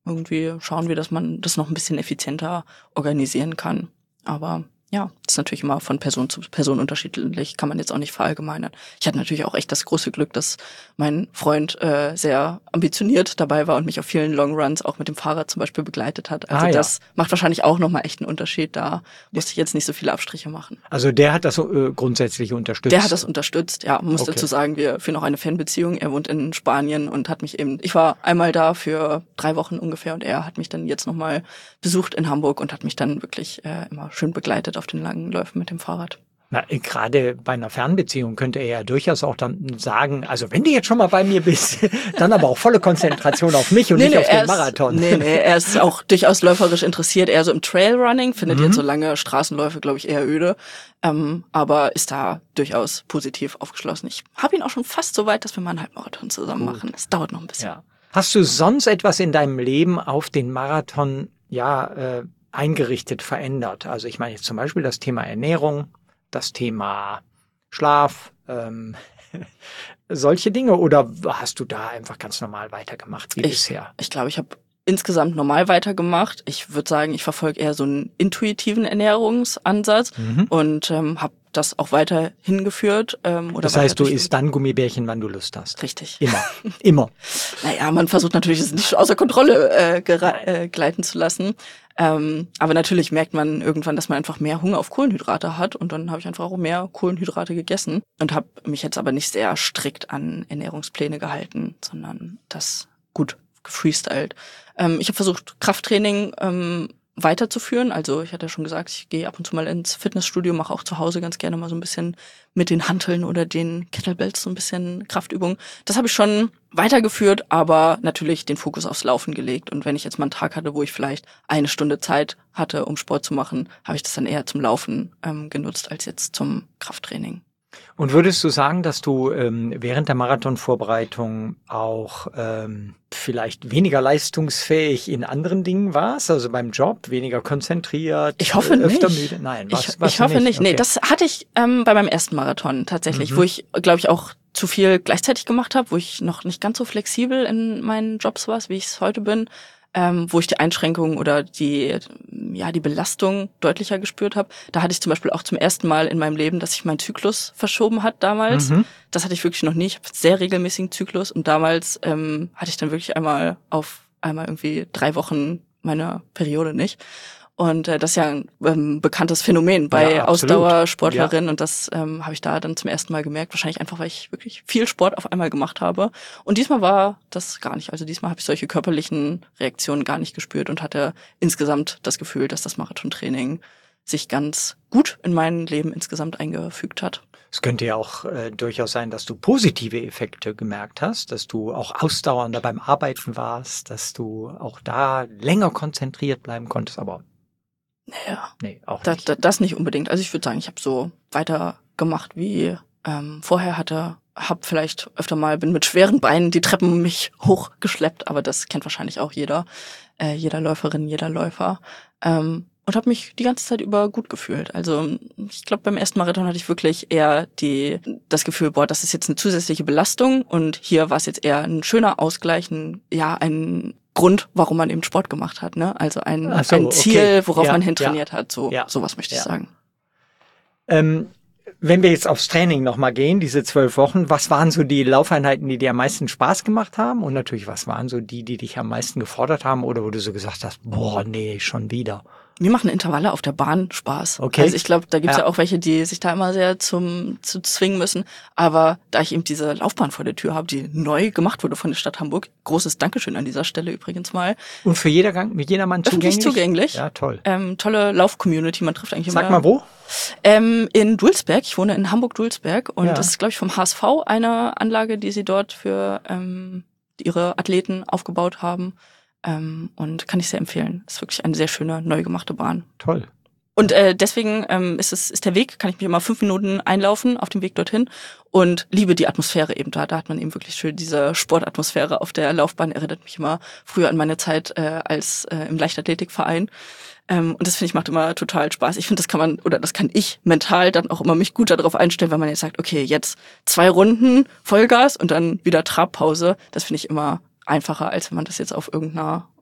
irgendwie schauen wir, dass man das noch ein bisschen effizienter organisieren kann. Aber ja, das ist natürlich immer von Person zu Person unterschiedlich, kann man jetzt auch nicht verallgemeinern. Ich hatte natürlich auch echt das große Glück, dass mein Freund sehr ambitioniert dabei war und mich auf vielen Longruns auch mit dem Fahrrad zum Beispiel begleitet hat. Also das macht wahrscheinlich auch nochmal echt einen Unterschied. Da musste ich jetzt nicht so viele Abstriche machen. Also der hat das grundsätzlich unterstützt? Der hat das unterstützt, ja. Man muss dazu sagen, wir führen auch eine Fanbeziehung. Er wohnt in Spanien und hat mich ich war einmal da für 3 Wochen ungefähr und er hat mich dann jetzt nochmal besucht in Hamburg und hat mich dann wirklich immer schön begleitet auf den langen Läufen mit dem Fahrrad. Na, gerade bei einer Fernbeziehung könnte er ja durchaus auch dann sagen, also wenn du jetzt schon mal bei mir bist, dann aber auch volle Konzentration auf mich und nicht auf den Marathon. Er ist auch durchaus läuferisch interessiert, eher so im Trailrunning, findet jetzt so lange Straßenläufe, glaube ich, eher öde, aber ist da durchaus positiv aufgeschlossen. Ich habe ihn auch schon fast so weit, dass wir mal einen Halbmarathon zusammen machen. Das dauert noch ein bisschen. Ja. Hast du sonst etwas in deinem Leben auf den Marathon eingerichtet, verändert? Also ich meine jetzt zum Beispiel das Thema Ernährung, das Thema Schlaf, solche Dinge, oder hast du da einfach ganz normal weitergemacht wie bisher? Ich glaube, ich habe insgesamt normal weitergemacht. Ich würde sagen, ich verfolge eher so einen intuitiven Ernährungsansatz und habe das auch weiter hingeführt. Das heißt, du isst dann Gummibärchen, wann du Lust hast? Richtig. Immer. Naja, man versucht natürlich, es nicht außer Kontrolle gleiten zu lassen. Aber natürlich merkt man irgendwann, dass man einfach mehr Hunger auf Kohlenhydrate hat. Und dann habe ich einfach auch mehr Kohlenhydrate gegessen und habe mich jetzt aber nicht sehr strikt an Ernährungspläne gehalten, sondern das gut gefreestylt. Ich habe versucht, Krafttraining weiterzuführen. Also ich hatte ja schon gesagt, ich gehe ab und zu mal ins Fitnessstudio, mache auch zu Hause ganz gerne mal so ein bisschen mit den Hanteln oder den Kettlebells so ein bisschen Kraftübungen. Das habe ich schon weitergeführt, aber natürlich den Fokus aufs Laufen gelegt. Und wenn ich jetzt mal einen Tag hatte, wo ich vielleicht 1 Stunde Zeit hatte, um Sport zu machen, habe ich das dann eher zum Laufen genutzt als jetzt zum Krafttraining. Und würdest du sagen, dass du während der Marathonvorbereitung auch vielleicht weniger leistungsfähig in anderen Dingen warst? Also beim Job weniger konzentriert? Ich hoffe nicht. Öfter müde? Nein, ich hoffe nicht. Okay. Nee, das hatte ich bei meinem ersten Marathon tatsächlich, wo ich, glaube ich, auch zu viel gleichzeitig gemacht habe, wo ich noch nicht ganz so flexibel in meinen Jobs war, wie ich es heute bin. Wo ich die Einschränkungen oder die Belastung deutlicher gespürt habe. Da hatte ich zum Beispiel auch zum ersten Mal in meinem Leben, dass sich mein Zyklus verschoben hat damals. Das hatte ich wirklich noch nie. Ich habe einen sehr regelmäßigen Zyklus und damals hatte ich dann wirklich einmal irgendwie 3 Wochen meine Periode nicht. Und das ist ja ein bekanntes Phänomen bei Ausdauersportlerinnen. Und das habe ich da dann zum ersten Mal gemerkt. Wahrscheinlich einfach, weil ich wirklich viel Sport auf einmal gemacht habe. Und diesmal war das gar nicht. Also diesmal habe ich solche körperlichen Reaktionen gar nicht gespürt und hatte insgesamt das Gefühl, dass das Marathontraining sich ganz gut in mein Leben insgesamt eingefügt hat. Es könnte ja auch durchaus sein, dass du positive Effekte gemerkt hast, dass du auch ausdauernder beim Arbeiten warst, dass du auch da länger konzentriert bleiben konntest, aber nee, auch nicht. Das nicht unbedingt. Also ich würde sagen, ich habe so weitergemacht wie vorher hab vielleicht öfter mal, bin mit schweren Beinen die Treppen mich hochgeschleppt, aber das kennt wahrscheinlich auch jeder Läuferin, jeder Läufer. Und habe mich die ganze Zeit über gut gefühlt. Also ich glaube, beim ersten Marathon hatte ich wirklich eher das Gefühl, das ist jetzt eine zusätzliche Belastung und hier war es jetzt eher ein schöner Ausgleich, ein Grund, warum man eben Sport gemacht hat, ne? Also ein Ziel, worauf man hintrainiert hat. Sowas möchte ich sagen. Wenn wir jetzt aufs Training nochmal gehen, diese 12 Wochen, was waren so die Laufeinheiten, die dir am meisten Spaß gemacht haben? Und natürlich, was waren so die dich am meisten gefordert haben oder wo du so gesagt hast, schon wieder? Mir machen Intervalle auf der Bahn Spaß. Okay. Also ich glaube, da gibt's ja auch welche, die sich da immer sehr zu zwingen müssen. Aber da ich eben diese Laufbahn vor der Tür habe, die neu gemacht wurde von der Stadt Hamburg, großes Dankeschön an dieser Stelle übrigens mal. Und für jedermann zugänglich? Öffentlich zugänglich. Ja, toll. Tolle Lauf-Community, man trifft eigentlich immer. Sag mal wo? In Dulsberg. Ich wohne in Hamburg-Dulsberg und das ist, glaube ich, vom HSV eine Anlage, die sie dort für ihre Athleten aufgebaut haben. Und kann ich sehr empfehlen. Ist wirklich eine sehr schöne, neu gemachte Bahn. Toll. Und deswegen ist der Weg, kann ich mich immer 5 Minuten einlaufen auf dem Weg dorthin und liebe die Atmosphäre eben da. Da hat man eben wirklich schön diese Sportatmosphäre auf der Laufbahn. Erinnert mich immer früher an meine Zeit als im Leichtathletikverein. Und das finde ich macht immer total Spaß. Ich finde, das kann ich mental dann auch immer mich gut darauf einstellen, wenn man jetzt sagt, okay, jetzt 2 Runden Vollgas und dann wieder Trabpause. Das finde ich immer einfacher, als wenn man das jetzt auf irgendeiner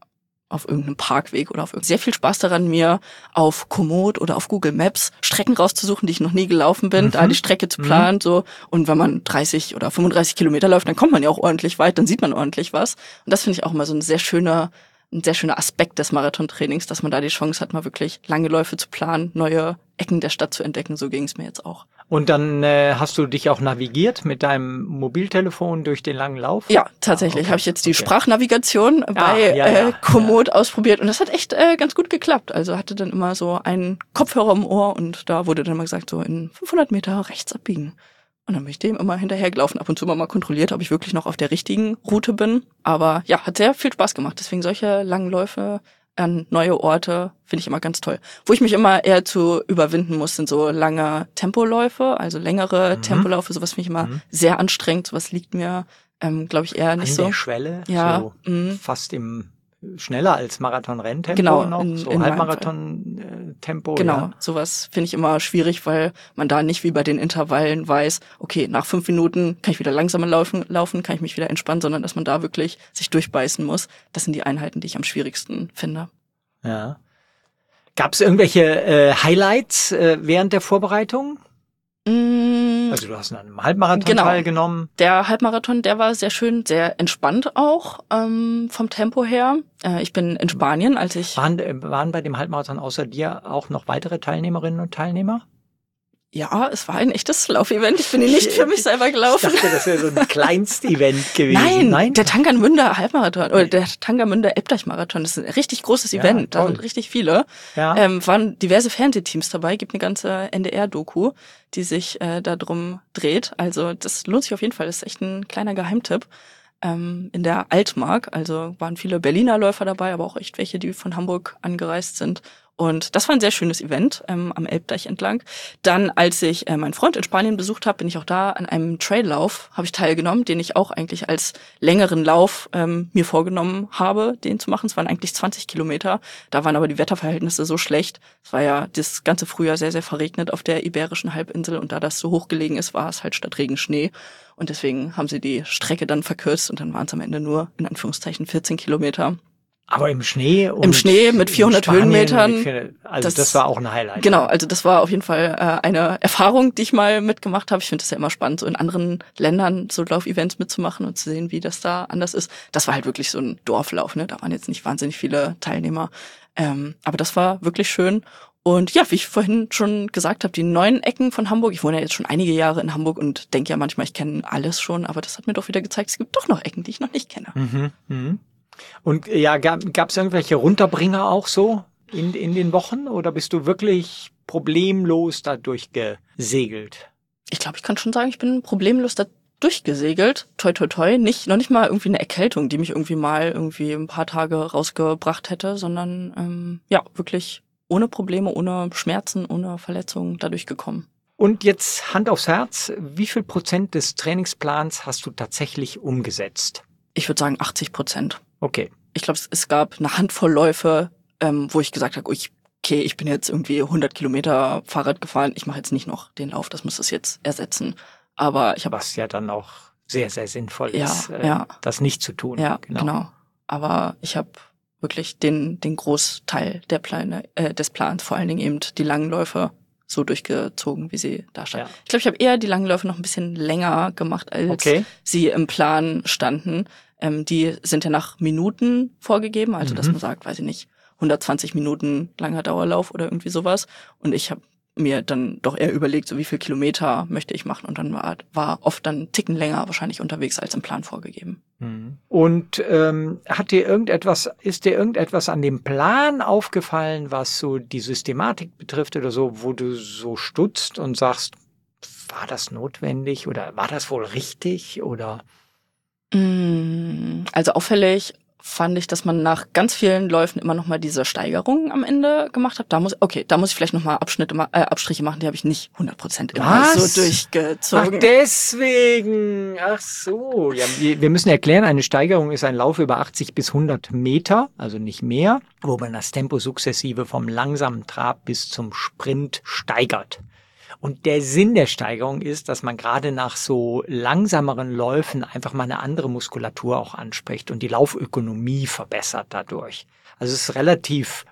auf irgendeinem Parkweg oder sehr viel Spaß daran, mir auf Komoot oder auf Google Maps Strecken rauszusuchen, die ich noch nie gelaufen bin, da die Strecke zu planen, so. Und wenn man 30 oder 35 Kilometer läuft, dann kommt man ja auch ordentlich weit, dann sieht man ordentlich was. Und das finde ich auch immer so ein sehr schöner Aspekt des Marathontrainings, dass man da die Chance hat, mal wirklich lange Läufe zu planen, neue Ecken der Stadt zu entdecken. So ging es mir jetzt auch. Und dann hast du dich auch navigiert mit deinem Mobiltelefon durch den langen Lauf? Ja, tatsächlich habe ich jetzt die Sprachnavigation bei Komoot ausprobiert und das hat echt ganz gut geklappt. Also hatte dann immer so einen Kopfhörer im Ohr und da wurde dann mal gesagt, so in 500 Meter rechts abbiegen. Und dann bin ich dem immer hinterhergelaufen, ab und zu mal kontrolliert, ob ich wirklich noch auf der richtigen Route bin. Aber ja, hat sehr viel Spaß gemacht. Deswegen solche langen Läufe an neue Orte finde ich immer ganz toll. Wo ich mich immer eher zu überwinden muss, sind so lange Tempoläufe, also längere Tempoläufe. Sowas finde ich immer sehr anstrengend. Sowas liegt mir, glaube ich, eher nicht so. An der Schwelle, ja, so fast schneller als Marathon-Renntempo genau, noch, so Halbmarathon-Tempo. Genau, ja. Sowas finde ich immer schwierig, weil man da nicht wie bei den Intervallen weiß, okay, nach 5 Minuten kann ich wieder langsamer laufen, kann ich mich wieder entspannen, sondern dass man da wirklich sich durchbeißen muss. Das sind die Einheiten, die ich am schwierigsten finde. Ja. Gab es irgendwelche Highlights während der Vorbereitung? Also du hast an einem Halbmarathon teilgenommen. Der Halbmarathon, der war sehr schön, sehr entspannt auch vom Tempo her. Ich bin in Spanien, als ich... Waren bei dem Halbmarathon außer dir auch noch weitere Teilnehmerinnen und Teilnehmer? Ja, es war ein echtes Laufevent. Ich bin hier nicht für mich selber gelaufen. Ich dachte, das wäre so ein Kleinst-Event gewesen. Nein, der Tangermünder Halbmarathon oder der Tangermünder Elbdeich-Marathon, das ist ein richtig großes Event. Toll. Da sind richtig viele. Ja. Waren diverse Fernsehteams dabei, gibt eine ganze NDR-Doku, die sich da drum dreht. Also das lohnt sich auf jeden Fall. Das ist echt ein kleiner Geheimtipp. In der Altmark, also waren viele Berliner Läufer dabei, aber auch echt welche, die von Hamburg angereist sind. Und das war ein sehr schönes Event am Elbdeich entlang. Dann, als ich meinen Freund in Spanien besucht habe, bin ich auch da an einem Traillauf, habe ich teilgenommen, den ich auch eigentlich als längeren Lauf mir vorgenommen habe, den zu machen. Es waren eigentlich 20 Kilometer. Da waren aber die Wetterverhältnisse so schlecht. Es war ja das ganze Frühjahr sehr, sehr verregnet auf der Iberischen Halbinsel. Und da das so hoch gelegen ist, war es halt statt Regen Schnee. Und deswegen haben sie die Strecke dann verkürzt und dann waren es am Ende nur, in Anführungszeichen, 14 Kilometer. Aber im Schnee? Im Schnee mit 400 Höhenmetern. Also das war auch ein Highlight. Genau, also das war auf jeden Fall eine Erfahrung, die ich mal mitgemacht habe. Ich finde es ja immer spannend, so in anderen Ländern so Laufevents mitzumachen und zu sehen, wie das da anders ist. Das war halt wirklich so ein Dorflauf, ne? Da waren jetzt nicht wahnsinnig viele Teilnehmer. Aber das war wirklich schön. Und ja, wie ich vorhin schon gesagt habe, die neuen Ecken von Hamburg, ich wohne ja jetzt schon einige Jahre in Hamburg und denke ja manchmal, ich kenne alles schon, aber das hat mir doch wieder gezeigt, es gibt doch noch Ecken, die ich noch nicht kenne. Und ja, gab es irgendwelche Runterbringer auch so in den Wochen oder bist du wirklich problemlos da durchgesegelt? Ich glaube, ich kann schon sagen, ich bin problemlos da durchgesegelt. Toi, toi, toi. Noch nicht mal irgendwie eine Erkältung, die mich irgendwie ein paar Tage rausgebracht hätte, sondern wirklich ohne Probleme, ohne Schmerzen, ohne Verletzungen dadurch gekommen. Und jetzt Hand aufs Herz, wie viel Prozent des Trainingsplans hast du tatsächlich umgesetzt? Ich würde sagen 80%. Okay. Ich glaube, es gab eine Handvoll Läufe, wo ich gesagt habe, ich bin jetzt irgendwie 100 Kilometer Fahrrad gefahren, ich mache jetzt nicht noch den Lauf, das muss das jetzt ersetzen. Aber ich habe... Was ja dann auch sehr, sehr sinnvoll ist, das nicht zu tun. Ja, genau. Aber ich habe wirklich den Großteil des Plans, vor allen Dingen eben die langen Läufe, so durchgezogen, wie sie da standen. Ja. Ich glaube, ich habe eher die langen Läufe noch ein bisschen länger gemacht, als sie im Plan standen. Die sind ja nach Minuten vorgegeben, also dass man sagt, weiß ich nicht, 120 Minuten langer Dauerlauf oder irgendwie sowas. Und ich habe mir dann doch eher überlegt, so wie viel Kilometer möchte ich machen. Und dann war oft dann einen Ticken länger wahrscheinlich unterwegs als im Plan vorgegeben. Und ist dir irgendetwas an dem Plan aufgefallen, was so die Systematik betrifft oder so, wo du so stutzt und sagst, war das notwendig oder war das wohl richtig oder? Also auffällig fand ich, dass man nach ganz vielen Läufen immer noch mal diese Steigerungen am Ende gemacht hat. Da muss ich vielleicht noch mal Abstriche machen, die habe ich nicht 100% immer so durchgezogen. Ach, deswegen. Ach so. Ja, wir müssen erklären, eine Steigerung ist ein Lauf über 80 bis 100 Meter, also nicht mehr, wo man das Tempo sukzessive vom langsamen Trab bis zum Sprint steigert. Und der Sinn der Steigerung ist, dass man gerade nach so langsameren Läufen einfach mal eine andere Muskulatur auch anspricht und die Laufökonomie verbessert dadurch. Also es ist relativ,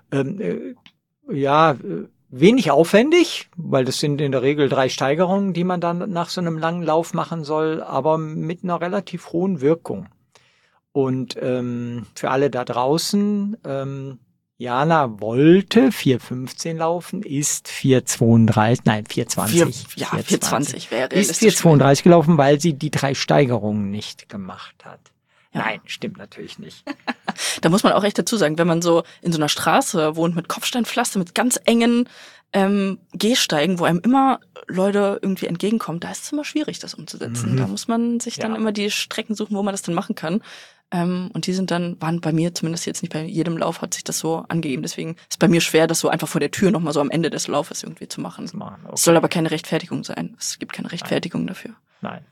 wenig aufwendig, weil das sind in der Regel 3 Steigerungen, die man dann nach so einem langen Lauf machen soll, aber mit einer relativ hohen Wirkung. Und für alle da draußen, Jana wollte 4,15 laufen, ist 4,20 wäre ist 4,32 gelaufen, weil sie die 3 Steigerungen nicht gemacht hat. Ja. Nein, stimmt natürlich nicht. Da muss man auch echt dazu sagen, wenn man so in so einer Straße wohnt mit Kopfsteinpflaster, mit ganz engen Gehsteigen, wo einem immer Leute irgendwie entgegenkommen, da ist es immer schwierig, das umzusetzen. Da muss man sich dann immer die Strecken suchen, wo man das dann machen kann. Und die waren bei mir zumindest jetzt nicht bei jedem Lauf, hat sich das so angegeben. Deswegen ist bei mir schwer, das so einfach vor der Tür nochmal so am Ende des Laufes irgendwie zu machen. Okay. Es soll aber keine Rechtfertigung sein. Es gibt keine Rechtfertigung dafür. Nein.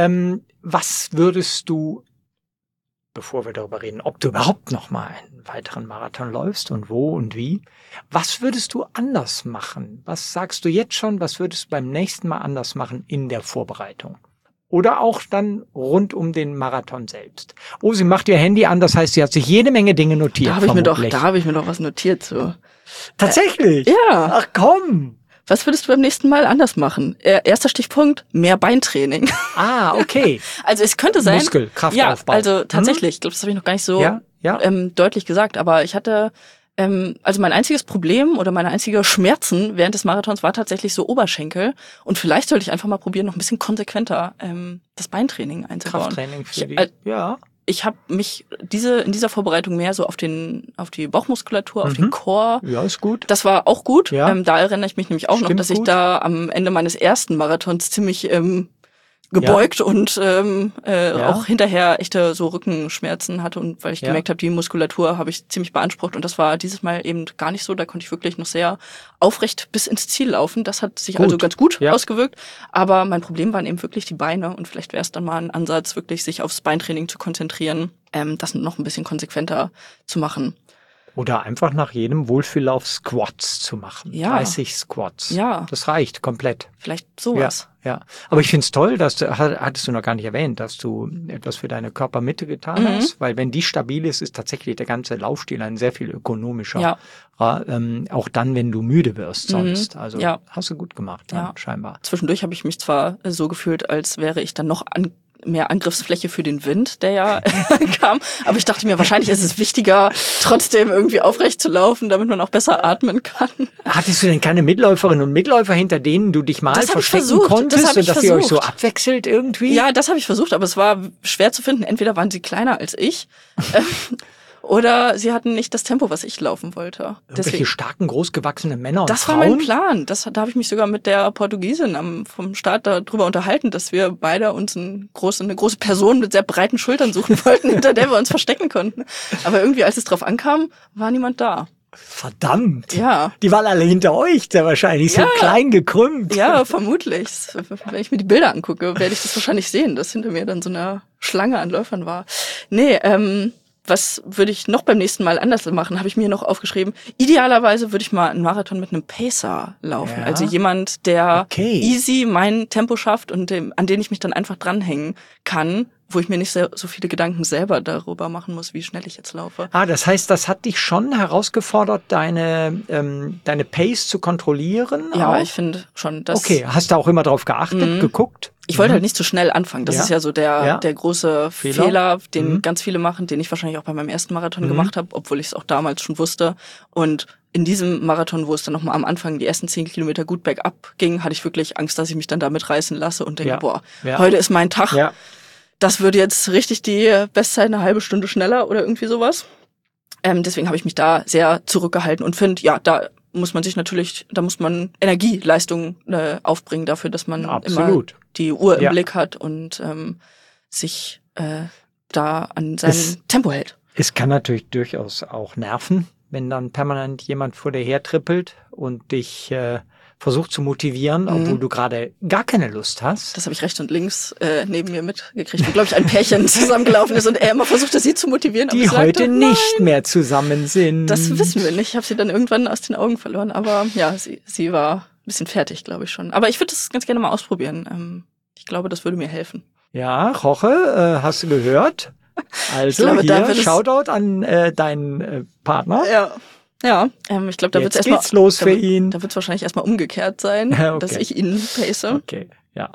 Was würdest du, bevor wir darüber reden, ob du überhaupt noch mal einen weiteren Marathon läufst und wo und wie, was würdest du anders machen? Was sagst du jetzt schon, was würdest du beim nächsten Mal anders machen in der Vorbereitung? Oder auch dann rund um den Marathon selbst. Oh, sie macht ihr Handy an, das heißt, sie hat sich jede Menge Dinge notiert. Da habe ich mir doch was notiert so. Tatsächlich? Ja. Ach komm. Was würdest du beim nächsten Mal anders machen? Erster Stichpunkt, mehr Beintraining. Ah, okay. Also es könnte sein. Kraftaufbau. Ja, also tatsächlich. Ich glaube, das habe ich noch gar nicht so deutlich gesagt. Aber ich hatte, also mein einziges Problem oder meine einzige Schmerzen während des Marathons war tatsächlich so Oberschenkel. Und vielleicht sollte ich einfach mal probieren, noch ein bisschen konsequenter das Beintraining einzubauen. Krafttraining für die, Ich habe mich in dieser Vorbereitung mehr so auf die Bauchmuskulatur, auf den Core. Ja, ist gut. Das war auch gut. Ja. Da erinnere ich mich nämlich auch noch, dass ich da am Ende meines ersten Marathons ziemlich gebeugt und auch hinterher echte so Rückenschmerzen hatte und weil ich gemerkt habe, die Muskulatur habe ich ziemlich beansprucht und das war dieses Mal eben gar nicht so. Da konnte ich wirklich noch sehr aufrecht bis ins Ziel laufen. Das hat sich also ganz gut ausgewirkt. Aber mein Problem waren eben wirklich die Beine und vielleicht wäre es dann mal ein Ansatz, wirklich sich aufs Beintraining zu konzentrieren, das noch ein bisschen konsequenter zu machen. Oder einfach nach jedem Wohlfühllauf Squats zu machen. 30 Squats. Ja. Das reicht komplett. Vielleicht sowas. Ja. Aber ich find's toll, hattest du noch gar nicht erwähnt, dass du etwas für deine Körpermitte getan hast. Weil wenn die stabil ist, ist tatsächlich der ganze Laufstil ein sehr viel ökonomischer. Ja. Auch dann, wenn du müde wirst sonst. Also hast du gut gemacht, scheinbar. Zwischendurch habe ich mich zwar so gefühlt, als wäre ich dann noch mehr Angriffsfläche für den Wind, der ja kam. Aber ich dachte mir, wahrscheinlich ist es wichtiger, trotzdem irgendwie aufrecht zu laufen, damit man auch besser atmen kann. Hattest du denn keine Mitläuferinnen und Mitläufer, hinter denen du dich mal verstecken konntest und dass ihr euch so abwechselt irgendwie? Ja, das habe ich versucht, aber es war schwer zu finden. Entweder waren sie kleiner als ich oder sie hatten nicht das Tempo, was ich laufen wollte. Welche starken, großgewachsene Männer und Das Frauen? war mein Plan. Da habe ich mich sogar mit der Portugiesin vom Start darüber unterhalten, dass wir beide uns eine große Person mit sehr breiten Schultern suchen wollten, hinter der wir uns verstecken konnten. Aber irgendwie, als es drauf ankam, war niemand da. Verdammt. Ja. Die waren alle hinter euch, sehr wahrscheinlich, so klein gekrümmt. Ja, vermutlich. Wenn ich mir die Bilder angucke, werde ich das wahrscheinlich sehen, dass hinter mir dann so eine Schlange an Läufern war. Nee, was würde ich noch beim nächsten Mal anders machen, habe ich mir noch aufgeschrieben. Idealerweise würde ich mal einen Marathon mit einem Pacer laufen. Ja. Also jemand, der easy mein Tempo schafft und an den ich mich dann einfach dranhängen kann, wo ich mir nicht so viele Gedanken selber darüber machen muss, wie schnell ich jetzt laufe. Das heißt, das hat dich schon herausgefordert, deine Pace zu kontrollieren? Ja, auch? Ich finde schon, dass... Okay, hast du auch immer drauf geachtet, geguckt? Ich wollte halt nicht zu schnell anfangen. Das ist ja so der große Fehler, den ganz viele machen, den ich wahrscheinlich auch bei meinem ersten Marathon gemacht habe, obwohl ich es auch damals schon wusste. Und in diesem Marathon, wo es dann nochmal am Anfang die ersten 10 Kilometer gut bergab ging, hatte ich wirklich Angst, dass ich mich dann damit reißen lasse und denke, heute ist mein Tag. Ja. Das würde jetzt richtig die Bestzeit eine halbe Stunde schneller oder irgendwie sowas. Deswegen habe ich mich da sehr zurückgehalten und finde, da muss man Energieleistung aufbringen dafür, dass man immer die Uhr im Blick hat und sich da an sein Tempo hält. Es kann natürlich durchaus auch nerven, wenn dann permanent jemand vor dir hertrippelt und dich versucht zu motivieren, obwohl du gerade gar keine Lust hast. Das habe ich rechts und links neben mir mitgekriegt, wo, glaube ich, ein Pärchen zusammengelaufen ist und er immer versuchte, sie zu motivieren. Die heute nicht mehr zusammen sind. Das wissen wir nicht. Ich habe sie dann irgendwann aus den Augen verloren. Aber ja, sie war bisschen fertig, glaube ich schon. Aber ich würde das ganz gerne mal ausprobieren. Ich glaube, das würde mir helfen. Ja, Jorge, hast du gehört? Also glaube, hier, Shoutout an deinen Partner. Ja, ich glaube, da wird es erstmal los für ihn. Da wird es wahrscheinlich erstmal umgekehrt sein, Okay. dass ich ihn pace. Okay, ja.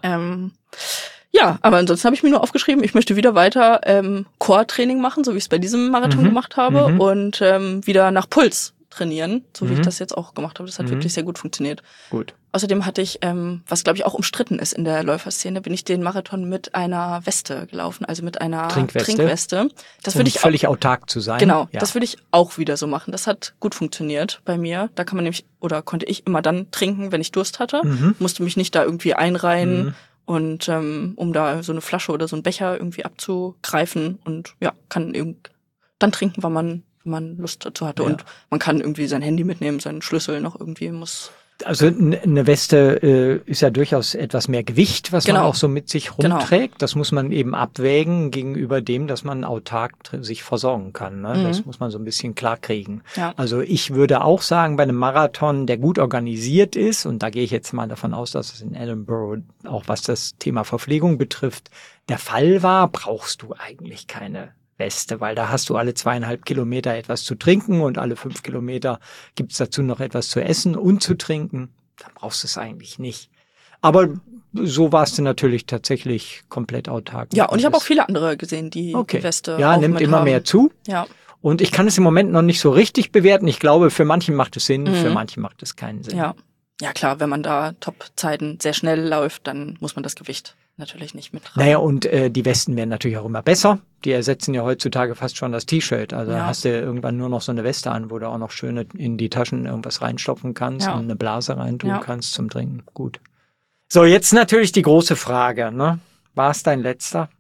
Ja, aber ansonsten habe ich mir nur aufgeschrieben, ich möchte wieder weiter Core-Training machen, so wie ich es bei diesem Marathon gemacht habe und wieder nach Puls trainieren, so wie ich das jetzt auch gemacht habe. Das hat wirklich sehr gut funktioniert. Gut. Außerdem hatte ich, was glaube ich auch umstritten ist in der Läuferszene, bin ich den Marathon mit einer Weste gelaufen, also mit einer Trinkweste. Das würde ich völlig autark zu sein. Genau, das würde ich auch wieder so machen. Das hat gut funktioniert bei mir. Da kann man nämlich, oder konnte ich immer dann trinken, wenn ich Durst hatte. Musste mich nicht da irgendwie einreihen und um da so eine Flasche oder so einen Becher irgendwie abzugreifen und ja, kann dann trinken, wenn man Lust dazu hatte. Ja. Und man kann irgendwie sein Handy mitnehmen, seinen Schlüssel noch irgendwie Also eine Weste ist ja durchaus etwas mehr Gewicht, was man auch so mit sich rumträgt. Das muss man eben abwägen gegenüber dem, dass man autark sich versorgen kann. Ne? Das muss man so ein bisschen klar kriegen. Ja. Also ich würde auch sagen, bei einem Marathon, der gut organisiert ist, und da gehe ich jetzt mal davon aus, dass es in Edinburgh, auch was das Thema Verpflegung betrifft, der Fall war, brauchst du eigentlich keine Weste, weil da hast du alle 2,5 Kilometer etwas zu trinken und alle 5 Kilometer gibt's dazu noch etwas zu essen und zu trinken. Dann brauchst du es eigentlich nicht. Aber so warst du natürlich tatsächlich komplett autark. Ja, und ich habe auch viele andere gesehen, die die Weste ja, auch nimmt immer haben. mehr zu. Ja. Und ich kann es im Moment noch nicht so richtig bewerten. Ich glaube, für manche macht es Sinn, für manche macht es keinen Sinn. Ja, klar, wenn man da Top-Zeiten sehr schnell läuft, dann muss man das Gewicht natürlich nicht mit rein. Naja, und die Westen werden natürlich auch immer besser. Die ersetzen ja heutzutage fast schon das T-Shirt. Also hast du irgendwann nur noch so eine Weste an, wo du auch noch schön in die Taschen irgendwas reinstopfen kannst und eine Blase reintun kannst zum Trinken. Gut. So, jetzt natürlich die große Frage, ne? War es dein letzter?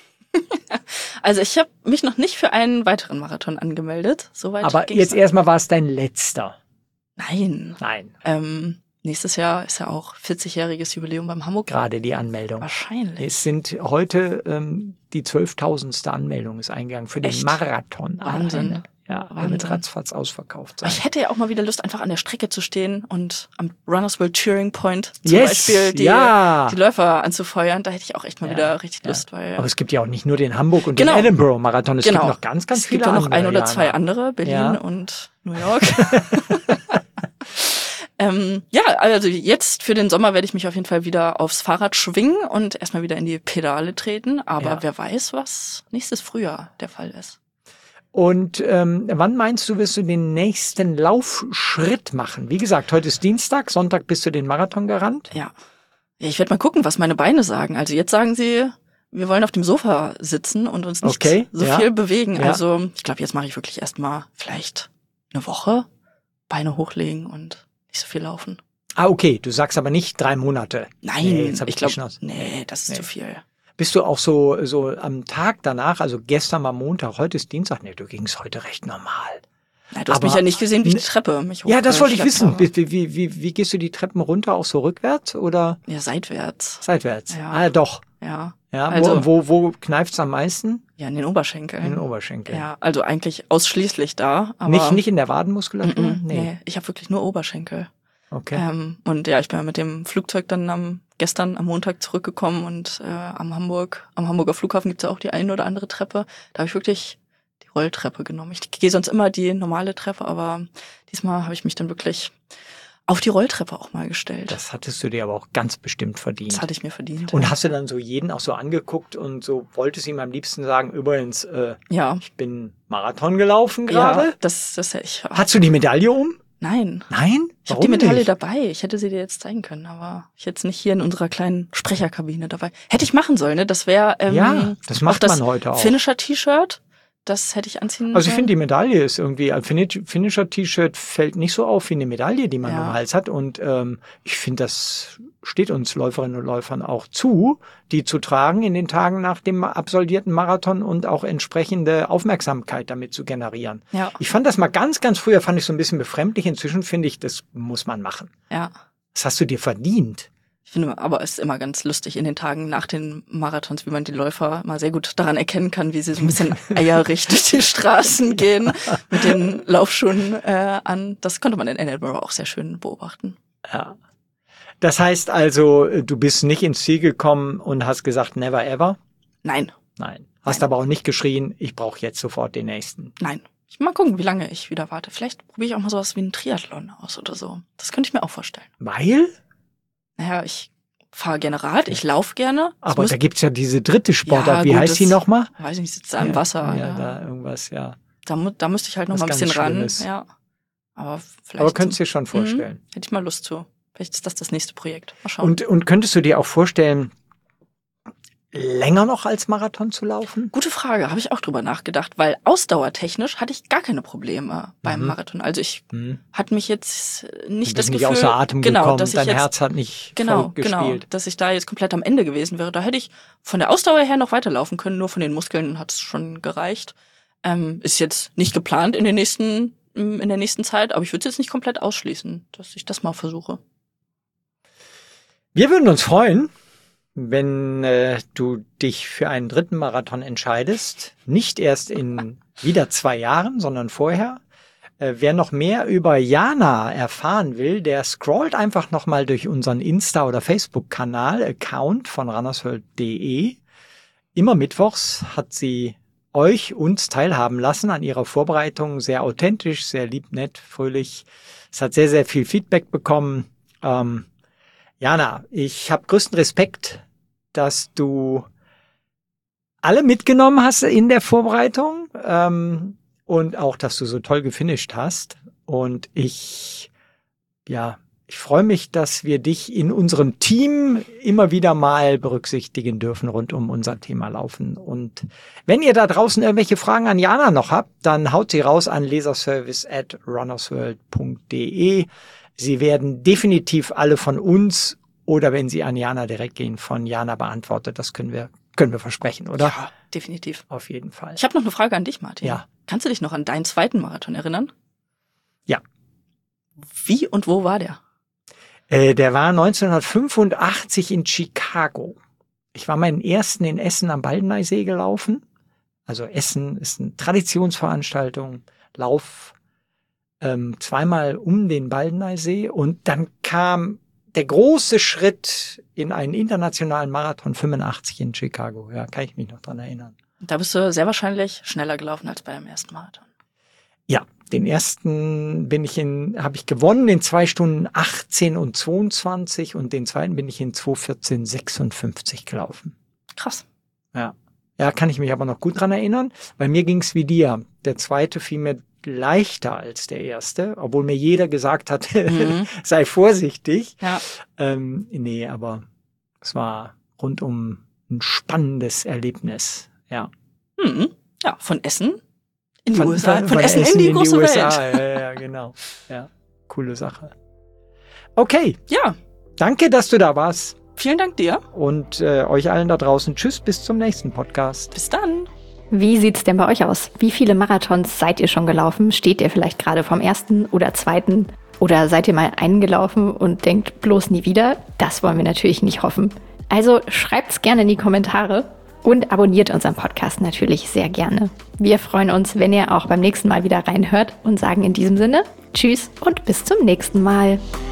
Also ich habe mich noch nicht für einen weiteren Marathon angemeldet. Soweit aber jetzt erstmal, war es dein letzter? Nein. Nein. Nächstes Jahr ist ja auch 40-jähriges Jubiläum beim Hamburg. Gerade die Anmeldung. Wahrscheinlich. Es sind heute die 12.000. Anmeldung ist eingegangen für den Marathon. Wahnsinn. Ja, wird ratzfatz ausverkauft sein. Ich hätte ja auch mal wieder Lust, einfach an der Strecke zu stehen und am Runners World Cheering Point zum Beispiel die Läufer anzufeuern. Da hätte ich auch echt mal wieder richtig Lust. Weil, aber es gibt ja auch nicht nur den Hamburg und den Edinburgh Marathon. Es gibt noch ganz viele andere. Es gibt auch noch ein oder zwei andere, Berlin und New York. Also jetzt für den Sommer werde ich mich auf jeden Fall wieder aufs Fahrrad schwingen und erstmal wieder in die Pedale treten. Aber wer weiß, was nächstes Frühjahr der Fall ist. Und wann meinst du, wirst du den nächsten Laufschritt machen? Wie gesagt, heute ist Dienstag, Sonntag bist du den Marathon gerannt. Ja, ich werde mal gucken, was meine Beine sagen. Also jetzt sagen sie, wir wollen auf dem Sofa sitzen und uns nicht so viel bewegen. Ja. Also ich glaube, jetzt mache ich wirklich erstmal vielleicht eine Woche Beine hochlegen und nicht so viel laufen. Okay. Du sagst aber nicht 3 Monate. Nein, jetzt ich glaube, das ist zu viel. Bist du auch so am Tag danach, also gestern war Montag, heute ist Dienstag? Nee, du ging's heute recht normal. Na, du hast mich ja nicht gesehen, wie ich die Treppe mich Ja, das wollte ich wissen. Wie gehst du die Treppen runter? Auch so rückwärts oder? Ja, seitwärts. Seitwärts. Ja. Doch. Ja. Ja, also, wo kneift's am meisten? Ja, in den Oberschenkeln. In den Oberschenkeln. Ja, also eigentlich ausschließlich da. Aber nicht in der Wadenmuskulatur? Nee, ich habe wirklich nur Oberschenkel. Okay. Und ja, ich bin ja mit dem Flugzeug dann gestern am Montag zurückgekommen und am Hamburger Flughafen gibt's ja auch die eine oder andere Treppe. Da habe ich wirklich die Rolltreppe genommen. Ich gehe sonst immer die normale Treppe, aber diesmal habe ich mich dann wirklich auf die Rolltreppe auch mal gestellt. Das hattest du dir aber auch ganz bestimmt verdient. Das hatte ich mir verdient. Und hast du dann so jeden auch so angeguckt und so wolltest ihm am liebsten sagen, übrigens, ich bin Marathon gelaufen gerade? Ja, das ich. Hattest du die Medaille um? Nein. Nein? Ich habe die Medaille dabei. Ich hätte sie dir jetzt zeigen können, aber ich hätte es nicht hier in unserer kleinen Sprecherkabine dabei. Hätte ich machen sollen, ne? Das wäre das macht man heute auch. Finisher-T-Shirt. Das hätte ich anziehen sollen. Also ich finde, die Medaille ist irgendwie, ein Finisher-T-Shirt fällt nicht so auf wie eine Medaille, die man am Hals hat. Und ich finde, das steht uns Läuferinnen und Läufern auch zu, die zu tragen in den Tagen nach dem absolvierten Marathon und auch entsprechende Aufmerksamkeit damit zu generieren. Ja. Ich fand das mal ganz früher, fand ich so ein bisschen befremdlich. Inzwischen finde ich, das muss man machen. Ja. Das hast du dir verdient. Ich finde aber es ist immer ganz lustig in den Tagen nach den Marathons, wie man die Läufer mal sehr gut daran erkennen kann, wie sie so ein bisschen eierig durch die Straßen gehen mit den Laufschuhen an. Das konnte man in Edinburgh auch sehr schön beobachten. Ja. Das heißt also, du bist nicht ins Ziel gekommen und hast gesagt, never ever? Nein. Nein. Hast aber auch nicht geschrien, ich brauche jetzt sofort den nächsten. Nein. Ich mal gucken, wie lange ich wieder warte. Vielleicht probiere ich auch mal sowas wie einen Triathlon aus oder so. Das könnte ich mir auch vorstellen. Weil? Naja, ich fahre gerne Rad, ich laufe gerne. Aber da gibt's ja diese dritte Sportart. Ja, Wie gut, heißt die nochmal? Weiß ich nicht, sitzt da im Wasser. Ja, da irgendwas, ja. Da müsste ich halt noch Was mal ein bisschen ganz ran. Schlimmes. Ja. Aber könntest du dir schon vorstellen. Hätte ich mal Lust zu. Vielleicht ist das nächste Projekt. Mal schauen. Und könntest du dir auch vorstellen, länger noch als Marathon zu laufen? Gute Frage, habe ich auch drüber nachgedacht, weil ausdauertechnisch hatte ich gar keine Probleme beim Marathon. Also ich hatte mich jetzt nicht das Gefühl, außer Atem gekommen, dass dein Herz hat nicht voll gespielt. Dass ich da jetzt komplett am Ende gewesen wäre. Da hätte ich von der Ausdauer her noch weiterlaufen können, nur von den Muskeln hat es schon gereicht. Ist jetzt nicht geplant in der nächsten Zeit, aber ich würde es jetzt nicht komplett ausschließen, dass ich das mal versuche. Wir würden uns freuen, wenn du dich für einen dritten Marathon entscheidest. Nicht erst in wieder 2 Jahren, sondern vorher. Wer noch mehr über Jana erfahren will, der scrollt einfach nochmal durch unseren Insta- oder Facebook-Kanal-Account von runnersworld.de. Immer mittwochs hat sie uns teilhaben lassen an ihrer Vorbereitung. Sehr authentisch, sehr lieb, nett, fröhlich. Es hat sehr, sehr viel Feedback bekommen. Jana, ich habe größten Respekt, dass du alle mitgenommen hast in der Vorbereitung und auch, dass du so toll gefinisht hast. Und ich freue mich, dass wir dich in unserem Team immer wieder mal berücksichtigen dürfen rund um unser Thema Laufen. Und wenn ihr da draußen irgendwelche Fragen an Jana noch habt, dann haut sie raus an leserservice@runnersworld.de. Sie werden definitiv alle von uns oder wenn Sie an Jana direkt gehen, von Jana beantwortet. Das können wir versprechen, oder? Ja, definitiv. Auf jeden Fall. Ich habe noch eine Frage an dich, Martin. Ja. Kannst du dich noch an deinen zweiten Marathon erinnern? Ja. Wie und wo war der? Der war 1985 in Chicago. Ich war meinen ersten in Essen am Baldeneysee gelaufen. Also Essen ist eine Traditionsveranstaltung. Lauf 2-mal um den Baldeneysee und dann kam der große Schritt in einen internationalen Marathon 85 in Chicago. Ja, kann ich mich noch dran erinnern. Da bist du sehr wahrscheinlich schneller gelaufen als bei deinem ersten Marathon. Ja, den ersten habe ich gewonnen in 2 Stunden 18 und 22 und den zweiten bin ich in 2:14:56 gelaufen. Krass. Ja. Ja, kann ich mich aber noch gut dran erinnern, weil mir ging's wie dir. Der zweite fiel mir leichter als der erste, obwohl mir jeder gesagt hat, sei vorsichtig. Ja. Nee, aber es war rundum ein spannendes Erlebnis. Ja. Ja, von Essen in die USA. Von Essen in die große Welt. Ja, genau. Ja, coole Sache. Okay. Ja. Danke, dass du da warst. Vielen Dank dir. Und euch allen da draußen. Tschüss, bis zum nächsten Podcast. Bis dann. Wie sieht's denn bei euch aus? Wie viele Marathons seid ihr schon gelaufen? Steht ihr vielleicht gerade vom ersten oder zweiten? Oder seid ihr mal einen gelaufen und denkt bloß nie wieder? Das wollen wir natürlich nicht hoffen. Also schreibt's gerne in die Kommentare und abonniert unseren Podcast natürlich sehr gerne. Wir freuen uns, wenn ihr auch beim nächsten Mal wieder reinhört und sagen in diesem Sinne Tschüss und bis zum nächsten Mal.